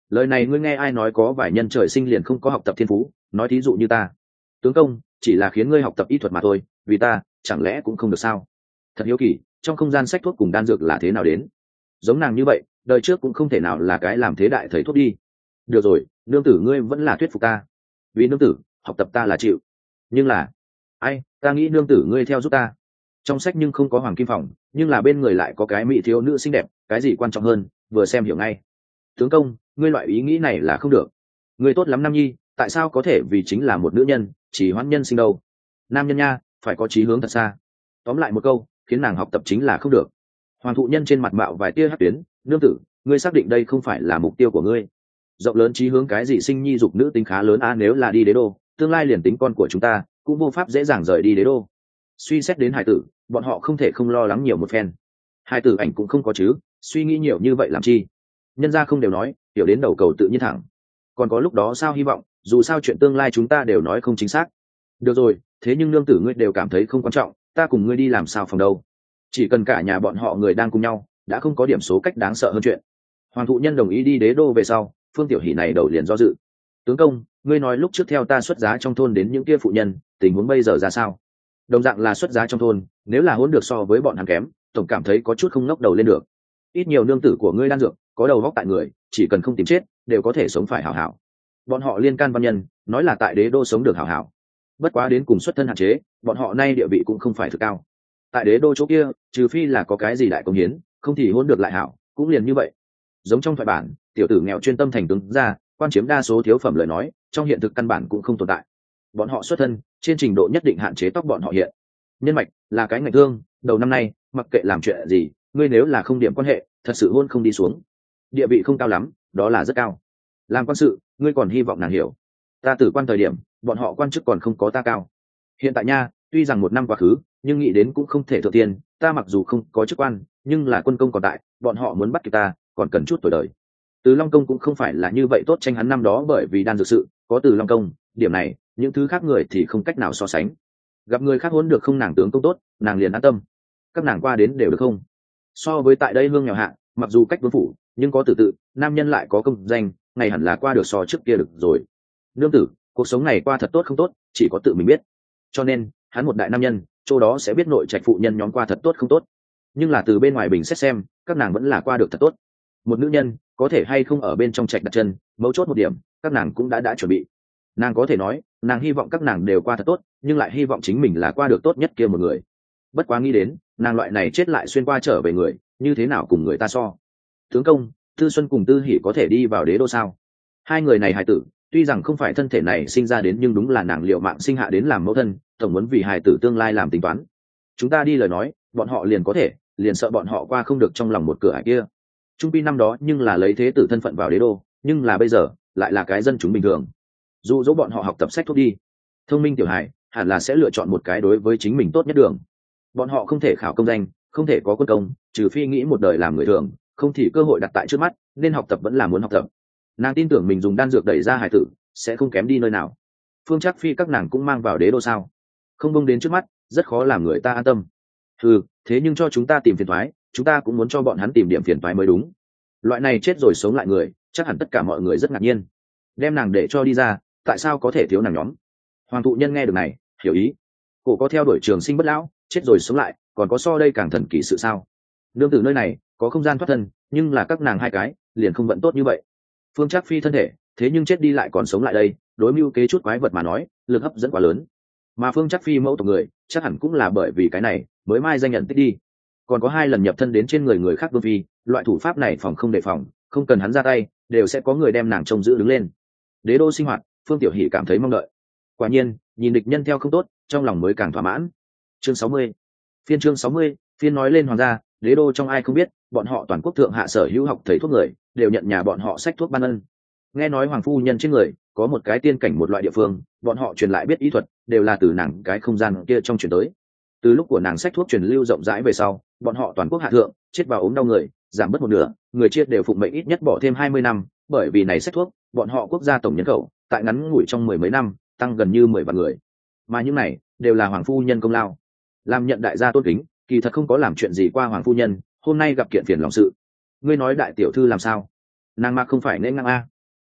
Speaker 1: Lời này ngươi nghe ai nói có vài nhân trời sinh liền không có học tập thiên phú, nói thí dụ như ta. Tướng công, chỉ là khiến ngươi học tập y thuật mà thôi, vì ta chẳng lẽ cũng không được sao? Thật hiếu kỳ, trong không gian sách thuốc cùng đan dược là thế nào đến? Giống nàng như vậy, đời trước cũng không thể nào là cái làm thế đại thầy thuốc đi. Được rồi, nương tử ngươi vẫn là thuyết phục ta. Vì nương tử, học tập ta là chịu. Nhưng là, ai, ta nghĩ nương tử ngươi theo giúp ta. Trong sách nhưng không có hoàng kim phòng, nhưng là bên người lại có cái mỹ thiếu nữ xinh đẹp, cái gì quan trọng hơn, vừa xem hiểu ngay. Tướng công, ngươi loại ý nghĩ này là không được. Ngươi tốt lắm Nam Nhi, tại sao có thể vì chính là một nữ nhân, chỉ hoãn nhân sinh đâu? Nam nhân nha, phải có chí hướng thật xa. Tóm lại một câu, khiến nàng học tập chính là không được. Hoàng thụ nhân trên mặt mạo vài tia hắc tuyến, nương tử, ngươi xác định đây không phải là mục tiêu của ngươi. Rộng lớn chí hướng cái gì sinh nhi dục nữ tính khá lớn a, nếu là đi đế đô, tương lai liền tính con của chúng ta cũng vô pháp dễ dàng rời đi đế đô. Suy xét đến hải tử, bọn họ không thể không lo lắng nhiều một phen. Hải tử ảnh cũng không có chứ, suy nghĩ nhiều như vậy làm chi? Nhân gia không đều nói, hiểu đến đầu cầu tự nhiên thẳng. Còn có lúc đó sao hy vọng, dù sao chuyện tương lai chúng ta đều nói không chính xác. Được rồi, thế nhưng nương tử ngươi đều cảm thấy không quan trọng, ta cùng ngươi đi làm sao phòng đâu? Chỉ cần cả nhà bọn họ người đang cùng nhau, đã không có điểm số cách đáng sợ hơn chuyện. Hoàng thụ nhân đồng ý đi đế đô về sau, Phương Tiểu Hỷ này đầu liền do dự. Tướng công, ngươi nói lúc trước theo ta xuất giá trong thôn đến những kia phụ nhân, tình huống bây giờ ra sao? Đồng dạng là xuất giá trong thôn, nếu là hỗn được so với bọn hắn kém, tổng cảm thấy có chút không ngóc đầu lên được. Ít nhiều nương tử của ngươi đan dược, có đầu góc tại người, chỉ cần không tìm chết, đều có thể sống phải hảo hảo. Bọn họ liên can văn nhân, nói là tại đế đô sống được hảo hảo. Bất quá đến cùng xuất thân hạn chế, bọn họ nay địa vị cũng không phải thực cao. Tại đế đô chỗ kia, trừ phi là có cái gì đại công hiến, không thì hỗn được lại hảo, cũng liền như vậy. Giống trong thoại bản, tiểu tử nghèo chuyên tâm thành tướng ra, quan chiếm đa số thiếu phẩm lời nói, trong hiện thực căn bản cũng không tồn tại. Bọn họ xuất thân, trên trình độ nhất định hạn chế tóc bọn họ hiện. Nhân mạch là cái ngạch thương, đầu năm nay, mặc kệ làm chuyện gì, ngươi nếu là không điểm quan hệ, thật sự hôn không đi xuống. Địa vị không cao lắm, đó là rất cao. Làm quan sự, ngươi còn hy vọng nàng hiểu. Ta tử quan thời điểm, bọn họ quan chức còn không có ta cao. Hiện tại nha, tuy rằng một năm quá khứ, nhưng nghĩ đến cũng không thể thượng tiền. Ta mặc dù không có chức quan, nhưng là quân công còn tại, bọn họ muốn bắt kịp ta, còn cần chút tuổi đời. Từ Long công cũng không phải là như vậy tốt tranh hắn năm đó, bởi vì đan dược sự, có Từ Long công, điểm này, những thứ khác người thì không cách nào so sánh. Gặp người khác huấn được không nàng tướng công tốt, nàng liền an tâm. Các nàng qua đến đều được không? So với tại đây hương nghèo hạ, mặc dù cách vương phủ, nhưng có tử tự, nam nhân lại có công danh, ngày hẳn là qua được so trước kia được rồi. Nương tử, cuộc sống này qua thật tốt không tốt, chỉ có tự mình biết. Cho nên, hắn một đại nam nhân, chỗ đó sẽ biết nội trạch phụ nhân nhóm qua thật tốt không tốt. Nhưng là từ bên ngoài bình xét xem, các nàng vẫn là qua được thật tốt. Một nữ nhân, có thể hay không ở bên trong trạch đặt chân, mấu chốt một điểm, các nàng cũng đã đã chuẩn bị. Nàng có thể nói, nàng hy vọng các nàng đều qua thật tốt, nhưng lại hy vọng chính mình là qua được tốt nhất kia một người. Bất quá nghĩ đến, nàng loại này chết lại xuyên qua trở về người, như thế nào cùng người ta so? Tướng công, Tư Xuân cùng Tư Hỷ có thể đi vào đế đô sao? Hai người này hài tử, tuy rằng không phải thân thể này sinh ra đến, nhưng đúng là nàng liệu mạng sinh hạ đến làm mẫu thân, tổng muốn vì hài tử tương lai làm tính toán. Chúng ta đi lời nói, bọn họ liền có thể, liền sợ bọn họ qua không được trong lòng một cửa ải kia. Trung Pi năm đó nhưng là lấy thế tử thân phận vào đế đô, nhưng là bây giờ lại là cái dân chúng bình thường. Dù dỗ bọn họ học tập sách thuốc đi, thông minh tiểu hài hẳn là sẽ lựa chọn một cái đối với chính mình tốt nhất đường. Bọn họ không thể khảo công danh, không thể có quân công, trừ phi nghĩ một đời làm người thường, không thì cơ hội đặt tại trước mắt, nên học tập vẫn là muốn học tập. Nàng tin tưởng mình dùng đan dược đẩy ra hài tử sẽ không kém đi nơi nào. Phương Trác Phi các nàng cũng mang vào đế đô sao? Không bông đến trước mắt, rất khó làm người ta an tâm. Ừ, thế nhưng cho chúng ta tìm phiền toái, chúng ta cũng muốn cho bọn hắn tìm điểm phiền toái mới đúng. Loại này chết rồi sống lại người, chắc hẳn tất cả mọi người rất ngạc nhiên. Đem nàng để cho đi ra, tại sao có thể thiếu nàng nhóm? Hoàng thụ nhân nghe được này, hiểu ý. Cổ có theo đuổi trường sinh bất lão, chết rồi sống lại, còn có so đây càng thần kỳ sự sao? Nương tử nơi này có không gian thoát thân, nhưng là các nàng hai cái liền không vận tốt như vậy. Phương Trác Phi thân thể, thế nhưng chết đi lại còn sống lại đây, đối mưu kế chút quái vật mà nói, lực hấp dẫn quá lớn. Mà Phương Trác Phi mẫu tộc người, chắc hẳn cũng là bởi vì cái này mới mai danh nhận tích đi. Còn có hai lần nhập thân đến trên người người khác vương phi, loại thủ pháp này phòng không đề phòng, không cần hắn ra tay, đều sẽ có người đem nàng trông giữ đứng lên. Đế đô sinh hoạt, Phương Tiểu Hỷ cảm thấy mong đợi. Quả nhiên, nhìn địch nhân theo không tốt, trong lòng mới càng thỏa mãn. Chương sáu mươi, phiên chương sáu mươi, phiên nói lên hoàng gia, đế đô trong ai không biết, bọn họ toàn quốc thượng hạ sở hữu học thầy thuốc người, đều nhận nhà bọn họ sách thuốc ban ân. Nghe nói hoàng phu nhân trên người có một cái tiên cảnh một loại địa phương, bọn họ truyền lại biết ý thuật, đều là từ nàng cái không gian kia trong truyền tới. Từ lúc của nàng sách thuốc truyền lưu rộng rãi về sau, bọn họ toàn quốc hạ thượng, chết vào ốm đau người, giảm bớt một nửa, người chết đều phụng mệnh ít nhất bỏ thêm hai mươi năm, bởi vì này sách thuốc, bọn họ quốc gia tổng nhân khẩu, tại ngắn ngủi trong mười mấy năm, tăng gần như mười vạn người. Mà những này đều là hoàng phu nhân công lao. Làm nhận đại gia tôn kính, kỳ thật không có làm chuyện gì qua hoàng phu nhân, hôm nay gặp kiện phiền lòng sự. Ngươi nói đại tiểu thư làm sao? Nàng mạc không phải nên ngang a?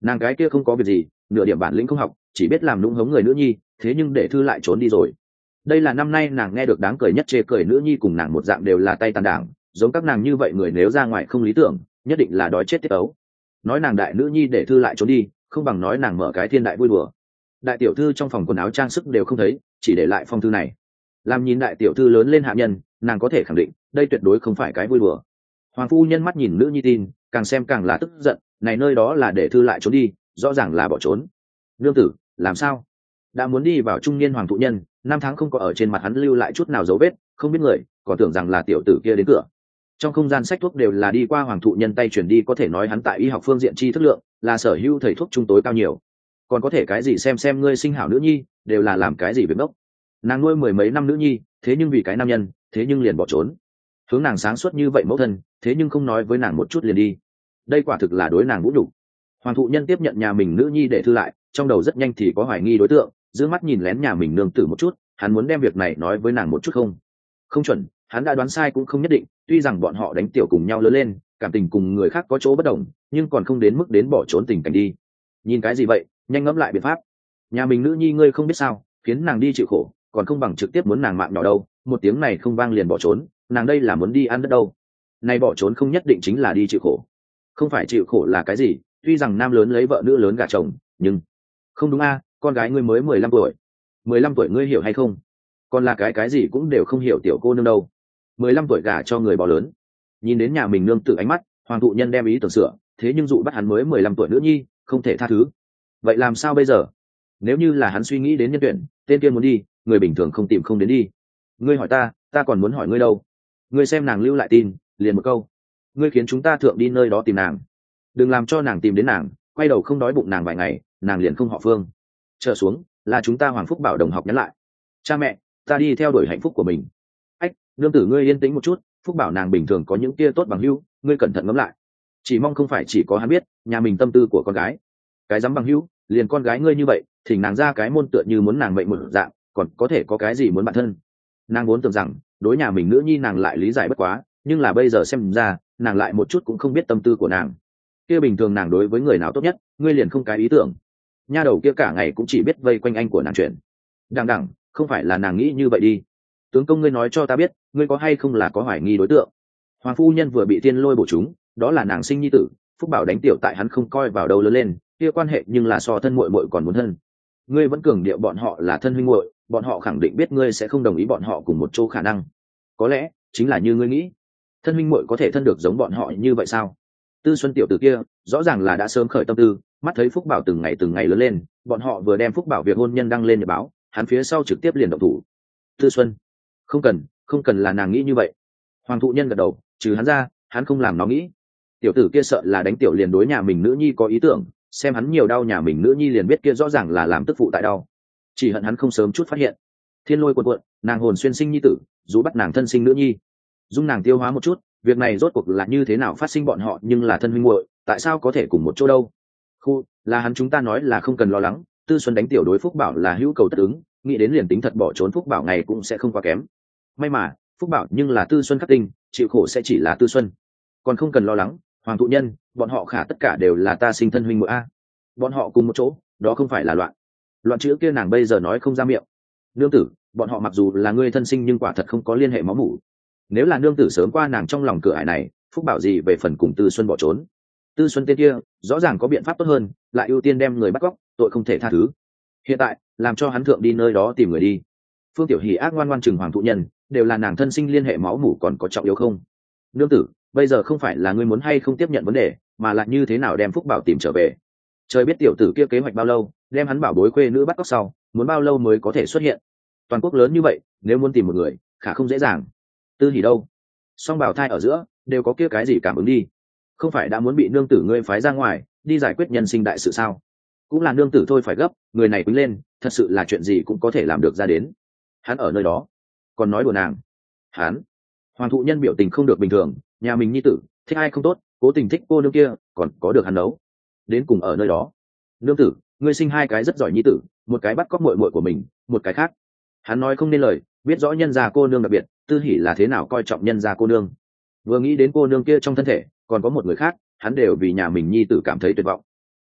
Speaker 1: Nàng cái kia không có việc gì, nửa điểm bản lĩnh không học, chỉ biết làm nũng hống người nữ nhi, thế nhưng để thư lại trốn đi rồi. Đây là năm nay nàng nghe được đáng cười nhất, chê cười nữ nhi cùng nàng một dạng đều là tay tàn đảng, giống các nàng như vậy người nếu ra ngoài không lý tưởng, nhất định là đói chết tiết ấu. Nói nàng đại nữ nhi để thư lại trốn đi, không bằng nói nàng mở cái thiên đại vui đùa. Đại tiểu thư trong phòng quần áo trang sức đều không thấy, chỉ để lại phong thư này. Làm nhìn đại tiểu thư lớn lên hạ nhân, nàng có thể khẳng định đây tuyệt đối không phải cái vui đùa. Hoàng phu nhân mắt nhìn nữ nhi tin, càng xem càng là tức giận, này nơi đó là để thư lại trốn đi, rõ ràng là bỏ trốn. Nương tử, làm sao? Đã muốn đi vào trung niên hoàng thụ nhân, năm tháng không có ở trên mặt hắn lưu lại chút nào dấu vết, không biết người, còn tưởng rằng là tiểu tử kia đến cửa. Trong không gian sách thuốc đều là đi qua hoàng thụ nhân tay chuyển đi, có thể nói hắn tại y học phương diện tri thức lượng là sở hữu thầy thuốc trung tối cao nhiều. Còn có thể cái gì xem xem ngươi sinh hảo nữ nhi, đều là làm cái gì việc ngốc. Nàng nuôi mười mấy năm nữ nhi, thế nhưng vì cái nam nhân, thế nhưng liền bỏ trốn. Hướng nàng sáng suốt như vậy mẫu thân, thế nhưng không nói với nàng một chút liền đi. Đây quả thực là đối nàng vũ nhục. Hoàng thụ nhân tiếp nhận nhà mình nữ nhi để thư lại, trong đầu rất nhanh thì có hoài nghi đối tượng, giữ mắt nhìn lén nhà mình nương tử một chút, hắn muốn đem việc này nói với nàng một chút không? Không chuẩn, hắn đã đoán sai cũng không nhất định, tuy rằng bọn họ đánh tiểu cùng nhau lớn lên, cảm tình cùng người khác có chỗ bất đồng, nhưng còn không đến mức đến bỏ trốn tình cảnh đi. Nhìn cái gì vậy, nhanh ngẫm lại biện pháp. Nhà mình nữ nhi ngươi không biết sao, khiến nàng đi chịu khổ, còn không bằng trực tiếp muốn nàng mạng nhỏ đâu, một tiếng này không vang liền bỏ trốn, nàng đây là muốn đi ăn đất đâu. Này bỏ trốn không nhất định chính là đi chịu khổ. Không phải chịu khổ là cái gì, tuy rằng nam lớn lấy vợ nữ lớn gả chồng, nhưng không đúng a, con gái ngươi mới mười lăm tuổi. mười lăm tuổi ngươi hiểu hay không? Còn là cái cái gì cũng đều không hiểu tiểu cô nương đâu. mười lăm tuổi gả cho người bò lớn. Nhìn đến nhà mình nương tự ánh mắt, hoàng thụ nhân đem ý tưởng sửa, thế nhưng dụ bắt hắn mới mười lăm tuổi nữ nhi, không thể tha thứ. Vậy làm sao bây giờ? Nếu như là hắn suy nghĩ đến nhân tuyển, tên kia muốn đi, người bình thường không tìm không đến đi. Ngươi hỏi ta, ta còn muốn hỏi ngươi đâu. Ngươi xem nàng lưu lại tin, liền một câu. Ngươi khiến chúng ta thượng đi nơi đó tìm nàng. Đừng làm cho nàng tìm đến nàng, quay đầu không đói bụng nàng vài ngày, nàng liền không họ Phương. Trở xuống, là chúng ta Hoàng Phúc Bảo đồng học nhắn lại. Cha mẹ, ta đi theo đuổi hạnh phúc của mình. Ách, nương tử ngươi yên tĩnh một chút, Phúc Bảo nàng bình thường có những kia tốt bằng hữu, ngươi cẩn thận ngẫm lại. Chỉ mong không phải chỉ có hắn biết, nhà mình tâm tư của con gái. Cái dám bằng hữu, liền con gái ngươi như vậy, thỉnh nàng ra cái môn tựa như muốn nàng mệnh một dạng, còn có thể có cái gì muốn bản thân. Nàng vốn tưởng rằng, đối nhà mình nữ nhi nàng lại lý giải bất quá, nhưng là bây giờ xem ra, nàng lại một chút cũng không biết tâm tư của nàng. Kia bình thường nàng đối với người nào tốt nhất, ngươi liền không cái ý tưởng. Nha đầu kia cả ngày cũng chỉ biết vây quanh anh của nàng chuyện. Đằng đằng, không phải là nàng nghĩ như vậy đi. Tướng công ngươi nói cho ta biết, ngươi có hay không là có hoài nghi đối tượng. Hoàng phu nhân vừa bị tiên lôi bổ chúng, đó là nàng sinh nhi tử, Phúc Bảo đánh tiểu tại hắn không coi vào đâu lớn lên, kia quan hệ nhưng là so thân muội muội còn muốn thân. Ngươi vẫn cường điệu bọn họ là thân huynh muội, bọn họ khẳng định biết ngươi sẽ không đồng ý bọn họ cùng một chỗ khả năng. Có lẽ chính là như ngươi nghĩ, thân huynh muội có thể thân được giống bọn họ như vậy sao? Tư Xuân tiểu tử kia rõ ràng là đã sớm khởi tâm tư, mắt thấy Phúc Bảo từng ngày từng ngày lớn lên, bọn họ vừa đem Phúc Bảo việc hôn nhân đăng lên nhật báo, hắn phía sau trực tiếp liền động thủ. Tư Xuân, không cần, không cần là nàng nghĩ như vậy. Hoàng thụ nhân gật đầu, trừ hắn ra, hắn không làm nó nghĩ. Tiểu tử kia sợ là đánh tiểu liền đối nhà mình nữ nhi có ý tưởng, xem hắn nhiều đau nhà mình nữ nhi liền biết kia rõ ràng là làm tức phụ tại đau. Chỉ hận hắn không sớm chút phát hiện. Thiên lôi cuộn cuộn, nàng hồn xuyên sinh nhi tử, dù bắt nàng thân sinh nữ nhi, dung nàng tiêu hóa một chút, việc này rốt cuộc là như thế nào phát sinh bọn họ nhưng là thân huynh muội, tại sao có thể cùng một chỗ đâu? Khu, là hắn chúng ta nói là không cần lo lắng, Tư Xuân đánh tiểu đối Phúc Bảo là hữu cầu tất ứng, nghĩ đến liền tính thật bỏ trốn Phúc Bảo ngày cũng sẽ không quá kém. May mà, Phúc Bảo nhưng là Tư Xuân khắc tinh, chịu khổ sẽ chỉ là Tư Xuân. Còn không cần lo lắng, Hoàng thụ nhân, bọn họ khả tất cả đều là ta sinh thân huynh muội a. Bọn họ cùng một chỗ, đó không phải là loạn. Loạn chữ kia nàng bây giờ nói không ra miệng. Nương tử, bọn họ mặc dù là ngươi thân sinh nhưng quả thật không có liên hệ máu mủ. Nếu là nương tử sớm qua nàng trong lòng cửa ải này, Phúc Bảo gì về phần cùng Tư Xuân bỏ trốn. Tư Xuân tên kia rõ ràng có biện pháp tốt hơn, lại ưu tiên đem người bắt cóc, tội không thể tha thứ. Hiện tại làm cho hắn thượng đi nơi đó tìm người đi. Phương Tiểu Hỷ ác ngoan ngoan chừng Hoàng thụ nhân, đều là nàng thân sinh liên hệ máu mủ còn có trọng yếu không? Nương tử, bây giờ không phải là ngươi muốn hay không tiếp nhận vấn đề, mà là như thế nào đem Phúc Bảo tìm trở về. Trời biết tiểu tử kia kế hoạch bao lâu, đem hắn bảo bối khuê nữ bắt cóc sau, muốn bao lâu mới có thể xuất hiện. Toàn quốc lớn như vậy, nếu muốn tìm một người, khả không dễ dàng. Tư Hỷ đâu? Song bào thai ở giữa, đều có kia cái gì cảm ứng đi. Không phải đã muốn bị nương tử ngươi phái ra ngoài, đi giải quyết nhân sinh đại sự sao? Cũng là nương tử thôi phải gấp, người này quýnh lên, thật sự là chuyện gì cũng có thể làm được ra đến. Hắn ở nơi đó, còn nói đùa nàng. Hắn, Hoàng thụ nhân biểu tình không được bình thường, nhà mình nhi tử, thích ai không tốt, cố tình thích cô nương kia, còn có được hắn nấu. Đến cùng ở nơi đó. Nương tử, ngươi sinh hai cái rất giỏi nhi tử, một cái bắt cóc muội muội của mình, một cái khác. Hắn nói không nên lời, biết rõ nhân gia cô nương đặc biệt, Tư Hỷ là thế nào coi trọng nhân gia cô nương. Vừa nghĩ đến cô nương kia trong thân thể, còn có một người khác, hắn đều vì nhà mình nhi tử cảm thấy tuyệt vọng.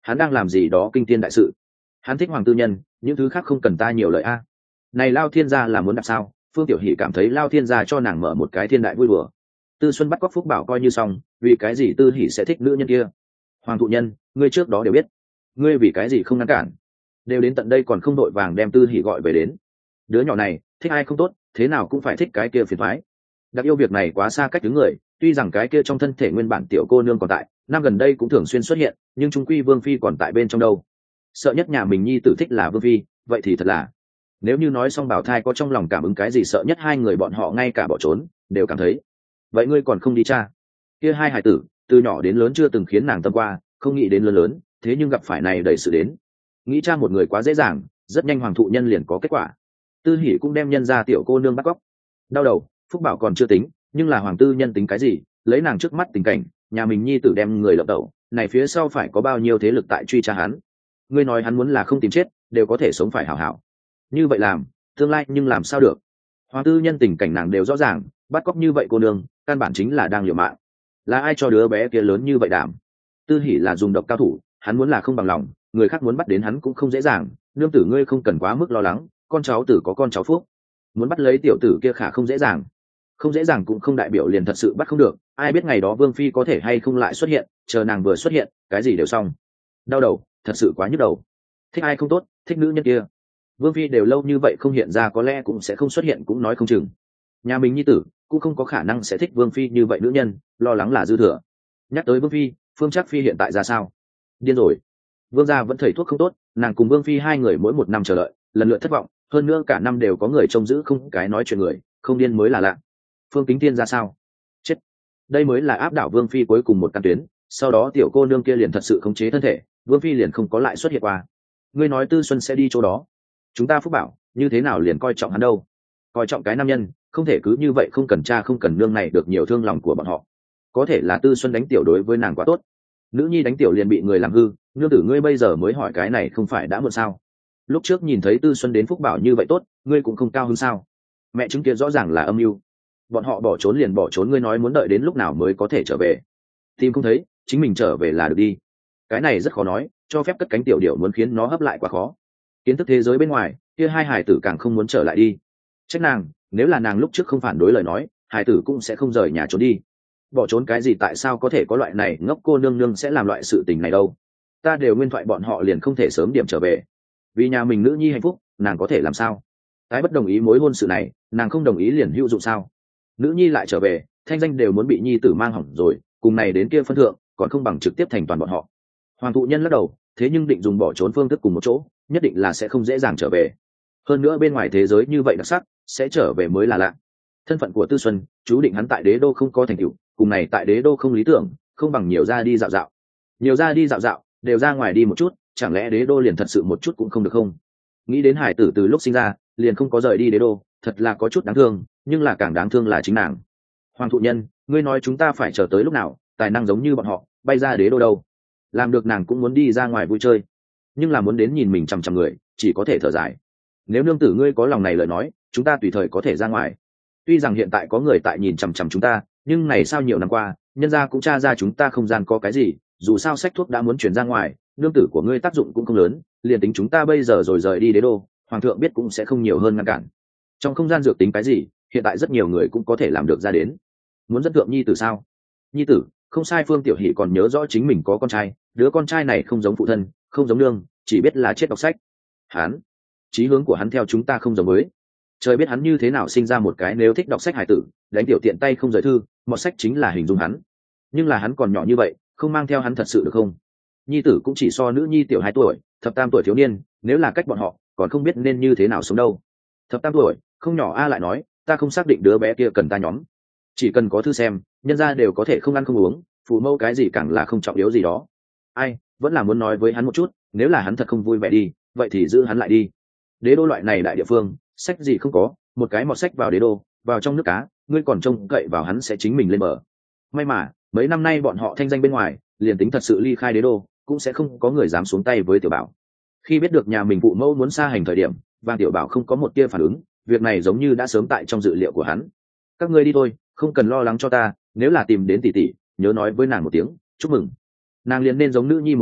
Speaker 1: hắn đang làm gì đó kinh thiên đại sự. Hắn thích hoàng tư nhân, những thứ khác không cần ta nhiều lời a. Này Lao Thiên gia là muốn đạp sao? Phương Tiểu Hỷ cảm thấy Lao Thiên gia cho nàng mở một cái thiên đại vui đùa. Tư Xuân bắt cóc Phúc Bảo coi như xong, vì cái gì Tư Hỷ sẽ thích nữ nhân kia? Hoàng thụ nhân, ngươi trước đó đều biết, ngươi vì cái gì không ngăn cản? Đều đến tận đây còn không đội vàng đem Tư Hỷ gọi về đến. Đứa nhỏ này, thích ai không tốt, thế nào cũng phải thích cái kia phiền toái. Đặc yêu việc này quá xa cách đứng người, tuy rằng cái kia trong thân thể nguyên bản tiểu cô nương còn tại, năm gần đây cũng thường xuyên xuất hiện, nhưng trung quy Vương phi còn tại bên trong đâu. Sợ nhất nhà mình nhi tử thích là Vương phi, vậy thì thật là. Nếu như nói xong bảo thai có trong lòng cảm ứng cái gì sợ nhất hai người bọn họ ngay cả bỏ trốn đều cảm thấy. Vậy ngươi còn không đi cha? Kia hai hải tử từ nhỏ đến lớn chưa từng khiến nàng tâm qua, không nghĩ đến lớn lớn, thế nhưng gặp phải này đầy sự đến. Nghĩ cha một người quá dễ dàng, rất nhanh hoàng thụ nhân liền có kết quả. Tư Hỷ cũng đem nhân ra tiểu cô nương bắt cóc. Đau đầu, Phúc Bảo còn chưa tính, nhưng là hoàng tư nhân tính cái gì? Lấy nàng trước mắt tình cảnh, nhà mình nhi tử đem người lộng đầu, này phía sau phải có bao nhiêu thế lực tại truy tra hắn? Ngươi nói hắn muốn là không tìm chết, đều có thể sống phải hảo hảo. Như vậy làm, tương lai nhưng làm sao được? Hoàng tư nhân tình cảnh nàng đều rõ ràng, bắt cóc như vậy cô nương, căn bản chính là đang liều mạng. Là ai cho đứa bé kia lớn như vậy đảm? Tư Hỷ là dùng độc cao thủ, hắn muốn là không bằng lòng, người khác muốn bắt đến hắn cũng không dễ dàng. Nương tử ngươi không cần quá mức lo lắng, con cháu tử có con cháu phúc, muốn bắt lấy tiểu tử kia khả không dễ dàng. Không dễ dàng cũng không đại biểu liền thật sự bắt không được, ai biết ngày đó Vương phi có thể hay không lại xuất hiện, chờ nàng vừa xuất hiện, cái gì đều xong. Đau đầu, thật sự quá nhức đầu. Thích ai không tốt, thích nữ nhân kia. Vương phi đều lâu như vậy không hiện ra, có lẽ cũng sẽ không xuất hiện cũng nói không chừng. Nhà mình nhi tử cũng không có khả năng sẽ thích Vương phi như vậy nữ nhân, lo lắng là dư thừa. Nhắc tới Vương phi, Phương Trác phi hiện tại ra sao? Điên rồi. Vương gia vẫn thầy thuốc không tốt, nàng cùng Vương phi hai người mỗi một năm chờ đợi, lần lượt thất vọng, hơn nữa cả năm đều có người trông giữ không cái nói chuyện người, không điên mới là lạ. Phương Kính Thiên ra sao? Chết. Đây mới là áp đảo Vương phi cuối cùng một căn tuyến, sau đó tiểu cô nương kia liền thật sự khống chế thân thể, Vương phi liền không có lại xuất hiện qua. Ngươi nói Tư Xuân sẽ đi chỗ đó, chúng ta Phúc Bảo như thế nào liền coi trọng hắn đâu? Coi trọng cái nam nhân, không thể cứ như vậy không cần cha không cần nương này được nhiều thương lòng của bọn họ. Có thể là Tư Xuân đánh tiểu đối với nàng quá tốt, nữ nhi đánh tiểu liền bị người làm hư, nương tử ngươi bây giờ mới hỏi cái này không phải đã muộn sao? Lúc trước nhìn thấy Tư Xuân đến Phúc Bảo như vậy tốt, ngươi cũng không cao hứng sao? Mẹ chứng kia rõ ràng là âm mưu, bọn họ bỏ trốn liền bỏ trốn, ngươi nói muốn đợi đến lúc nào mới có thể trở về? Tìm không thấy, chính mình trở về là được đi. Cái này rất khó nói, cho phép cất cánh tiểu điệu muốn khiến nó hấp lại quá khó. Kiến thức thế giới bên ngoài, kia hai hải tử càng không muốn trở lại đi. Trách nàng, nếu là nàng lúc trước không phản đối lời nói, hải tử cũng sẽ không rời nhà trốn đi. Bỏ trốn cái gì, tại sao có thể có loại này ngốc cô nương nương sẽ làm loại sự tình này đâu? Ta đều nguyên thoại bọn họ liền không thể sớm điểm trở về. Vì nhà mình nữ nhi hạnh phúc, nàng có thể làm sao? Tái bất đồng ý mối hôn sự này, nàng không đồng ý liền hữu dụng sao? Nữ nhi lại trở về, thanh danh đều muốn bị nhi tử mang hỏng rồi, cùng này đến kia phân thượng, còn không bằng trực tiếp thành toàn bọn họ. Hoàng thụ nhân lắc đầu, thế nhưng định dùng bỏ trốn phương thức cùng một chỗ, nhất định là sẽ không dễ dàng trở về. Hơn nữa bên ngoài thế giới như vậy đặc sắc, sẽ trở về mới là lạ. Thân phận của Tư Xuân, chú định hắn tại đế đô không có thành tựu, cùng này tại đế đô không lý tưởng, không bằng nhiều ra đi dạo dạo. Nhiều ra đi dạo dạo, đều ra ngoài đi một chút, chẳng lẽ đế đô liền thật sự một chút cũng không được không? Nghĩ đến hải tử từ lúc sinh ra, liền không có rời đi đế đô, thật là có chút đáng thương, nhưng là càng đáng thương là chính nàng. Hoàng thụ nhân, ngươi nói chúng ta phải chờ tới lúc nào, tài năng giống như bọn họ, bay ra đế đô đâu? Làm được nàng cũng muốn đi ra ngoài vui chơi, nhưng là muốn đến nhìn mình chằm chằm người, chỉ có thể thở dài. Nếu nương tử ngươi có lòng này lời nói, chúng ta tùy thời có thể ra ngoài. Tuy rằng hiện tại có người tại nhìn chằm chằm chúng ta, nhưng này sao nhiều năm qua, nhân gia cũng tra ra chúng ta không gian có cái gì, dù sao sách thuốc đã muốn chuyển ra ngoài, nương tử của ngươi tác dụng cũng không lớn, liền tính chúng ta bây giờ rồi rời đi đế đô, hoàng thượng biết cũng sẽ không nhiều hơn ngăn cản. Trong không gian dược tính cái gì, hiện tại rất nhiều người cũng có thể làm được ra đến. Muốn dẫn thượng nhi tử sao? Nhi tử, không sai. Phương Tiểu Hỷ còn nhớ rõ chính mình có con trai, đứa con trai này không giống phụ thân, không giống nương, chỉ biết là chết đọc sách. Hắn, chí hướng của hắn theo chúng ta không giống với. Trời biết hắn như thế nào sinh ra một cái nếu thích đọc sách hải tử, đánh tiểu tiện tay không rời thư, một sách chính là hình dung hắn. Nhưng là hắn còn nhỏ như vậy, không mang theo hắn thật sự được không? Nhi tử cũng chỉ so nữ nhi tiểu hai tuổi, thập tam tuổi thiếu niên, nếu là cách bọn họ, còn không biết nên như thế nào sống đâu. Thập tam tuổi, không nhỏ a. Lại nói, ta không xác định đứa bé kia cần ta nhóm. Chỉ cần có thư xem, nhân gia đều có thể không ăn không uống, phụ mẫu cái gì càng là không trọng yếu gì đó. Ai, vẫn là muốn nói với hắn một chút, nếu là hắn thật không vui vẻ đi, vậy thì giữ hắn lại đi. Đế đô loại này đại địa phương, sách gì không có, một cái mọt sách vào đế đô, vào trong nước cá, ngươi còn trông cậy vào hắn sẽ chính mình lên bờ. May mà mấy năm nay bọn họ thanh danh bên ngoài, liền tính thật sự ly khai đế đô, cũng sẽ không có người dám xuống tay với tiểu bảo. Khi biết được nhà mình phụ mẫu muốn xa hành thời điểm, Vàng tiểu bảo không có một tia phản ứng, việc này giống như đã sớm tại trong dự liệu của hắn. Các ngươi đi thôi, không cần lo lắng cho ta, nếu là tìm đến tỷ tỷ, nhớ nói với nàng một tiếng chúc mừng. Nàng liền nên giống nữ nhi một dạng,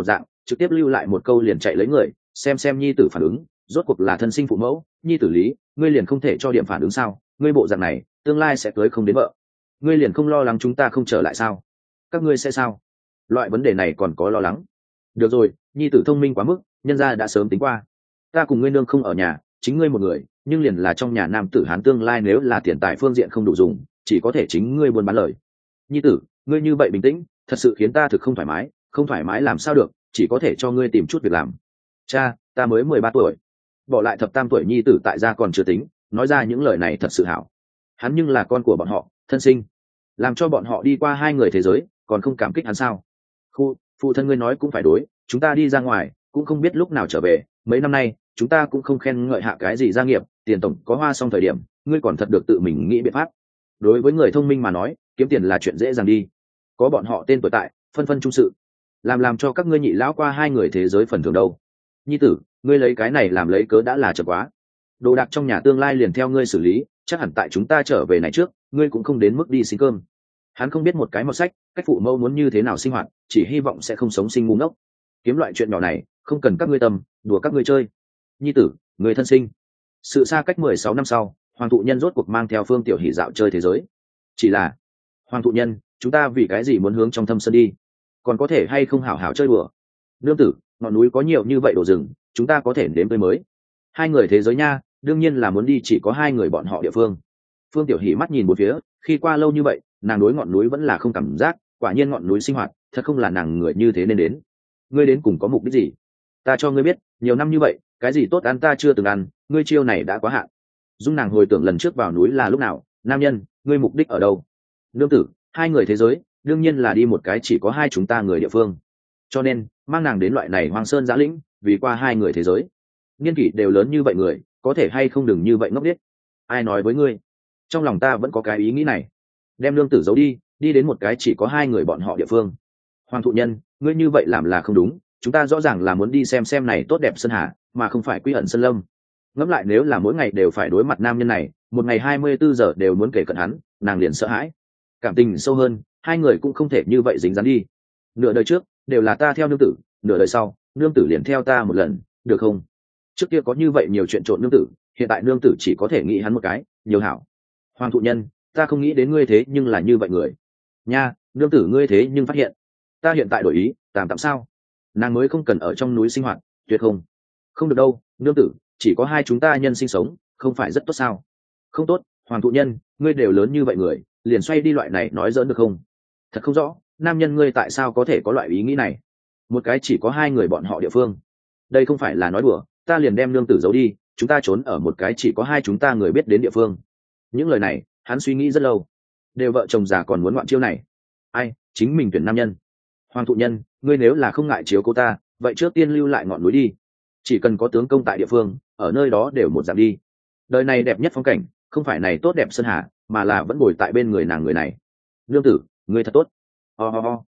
Speaker 1: trực tiếp lưu lại một câu liền chạy lấy người, xem xem nhi tử phản ứng, rốt cuộc là thân sinh phụ mẫu, nhi tử lý, ngươi liền không thể cho điểm phản ứng sao? Ngươi bộ dạng này, tương lai sẽ cưới không đến vợ, ngươi liền không lo lắng chúng ta không trở lại sao? Các ngươi sẽ sao? Loại vấn đề này còn có lo lắng? Được rồi, nhi tử thông minh quá mức, nhân gia đã sớm tính qua. Ta cùng ngươi nương không ở nhà, chính ngươi một người, nhưng liền là trong nhà nam tử hán tương lai nếu là tiền tài phương diện không đủ dùng, chỉ có thể chính ngươi buôn bán lời. Nhi tử, ngươi như vậy bình tĩnh, thật sự khiến ta thực không thoải mái, không thoải mái làm sao được, chỉ có thể cho ngươi tìm chút việc làm. Cha, ta mới mười ba tuổi, bỏ lại thập tam tuổi nhi tử tại gia còn chưa tính, nói ra những lời này thật sự hảo. Hắn nhưng là con của bọn họ, thân sinh, làm cho bọn họ đi qua hai người thế giới, còn không cảm kích hắn sao? Khu, phụ thân ngươi nói cũng phải đối, chúng ta đi ra ngoài, cũng không biết lúc nào trở về, mấy năm nay, chúng ta cũng không khen ngợi hạ cái gì gia nghiệp, tiền tổng có hoa xong thời điểm, ngươi còn thật được tự mình nghĩ biện pháp. Đối với người thông minh mà nói, kiếm tiền là chuyện dễ dàng đi, có bọn họ tên tuổi tại, phân phân trung sự, làm làm cho các ngươi nhị lão qua hai người thế giới phần thưởng đâu. Nhi tử, ngươi lấy cái này làm lấy cớ đã là chậm quá, đồ đạc trong nhà tương lai liền theo ngươi xử lý, chắc hẳn tại chúng ta trở về này trước, ngươi cũng không đến mức đi xin cơm. Hắn không biết một cái mọt sách, cách phụ mẫu muốn như thế nào sinh hoạt, chỉ hy vọng sẽ không sống sinh ngu ngốc. Kiếm loại chuyện nhỏ này, không cần các ngươi tâm, đùa các ngươi chơi. Nhi tử, người thân sinh. Sự xa cách mười sáu năm sau, Hoàng thụ nhân rốt cuộc mang theo Phương Tiểu Hỷ dạo chơi thế giới. Chỉ là, Hoàng thụ nhân, chúng ta vì cái gì muốn hướng trong thâm sơn đi? Còn có thể hay không hảo hảo chơi đùa? Nương tử, ngọn núi có nhiều như vậy đồ rừng, chúng ta có thể đến tới mới. Hai người thế giới nha, đương nhiên là muốn đi chỉ có hai người bọn họ địa phương. Phương Tiểu Hỷ mắt nhìn một phía, khi qua lâu như vậy, nàng đối ngọn núi vẫn là không cảm giác, quả nhiên ngọn núi sinh hoạt, thật không là nàng người như thế nên đến. Ngươi đến cùng có mục đích gì? Ta cho ngươi biết, nhiều năm như vậy, cái gì tốt ăn ta chưa từng ăn, ngươi chiêu này đã quá hạn. Dung nàng hồi tưởng lần trước vào núi là lúc nào, nam nhân, ngươi mục đích ở đâu? Nương tử, hai người thế giới, đương nhiên là đi một cái chỉ có hai chúng ta người địa phương. Cho nên, mang nàng đến loại này hoang sơn giã lĩnh, vì qua hai người thế giới. Niên kỷ đều lớn như vậy người, có thể hay không đừng như vậy ngốc điếc. Ai nói với ngươi? Trong lòng ta vẫn có cái ý nghĩ này. Đem nương tử giấu đi, đi đến một cái chỉ có hai người bọn họ địa phương. Hoàng thụ nhân, ngươi như vậy làm là không đúng, chúng ta rõ ràng là muốn đi xem xem này tốt đẹp sơn hà, mà không phải quy ẩn sơn lâm. Ngẫm lại nếu là mỗi ngày đều phải đối mặt nam nhân này, một ngày hai mươi bốn giờ đều muốn kể cận hắn, nàng liền sợ hãi. Cảm tình sâu hơn, hai người cũng không thể như vậy dính dáng đi. Nửa đời trước đều là ta theo nương tử, nửa đời sau nương tử liền theo ta một lần, được không? Trước kia có như vậy nhiều chuyện trộn nương tử, hiện tại nương tử chỉ có thể nghĩ hắn một cái, nhiều hảo. Hoàng thụ nhân, ta không nghĩ đến ngươi thế nhưng là như vậy người nha, nương tử ngươi thế nhưng phát hiện ta hiện tại đổi ý, tạm tạm sao? Nàng mới không cần ở trong núi sinh hoạt, tuyệt không? Không được đâu, nương tử, chỉ có hai chúng ta nhân sinh sống, không phải rất tốt sao? Không tốt, Hoàng thụ nhân, ngươi đều lớn như vậy người, liền xoay đi loại này nói giỡn được không? Thật không rõ, nam nhân ngươi tại sao có thể có loại ý nghĩ này? Một cái chỉ có hai người bọn họ địa phương, đây không phải là nói đùa, ta liền đem nương tử giấu đi, chúng ta trốn ở một cái chỉ có hai chúng ta người biết đến địa phương. Những lời này, hắn suy nghĩ rất lâu, đều vợ chồng già còn muốn ngoạn chiêu này. Ai, chính mình tuyển nam nhân. Hoàng thụ nhân, ngươi nếu là không ngại chiếu cô ta, vậy trước tiên lưu lại ngọn núi đi, chỉ cần có tướng công tại địa phương, ở nơi đó đều một dạng đi. Đời này đẹp nhất phong cảnh, không phải này tốt đẹp sơn hà, mà là vẫn bồi tại bên người nàng người này. Nương tử, ngươi thật tốt. Ho ho ho.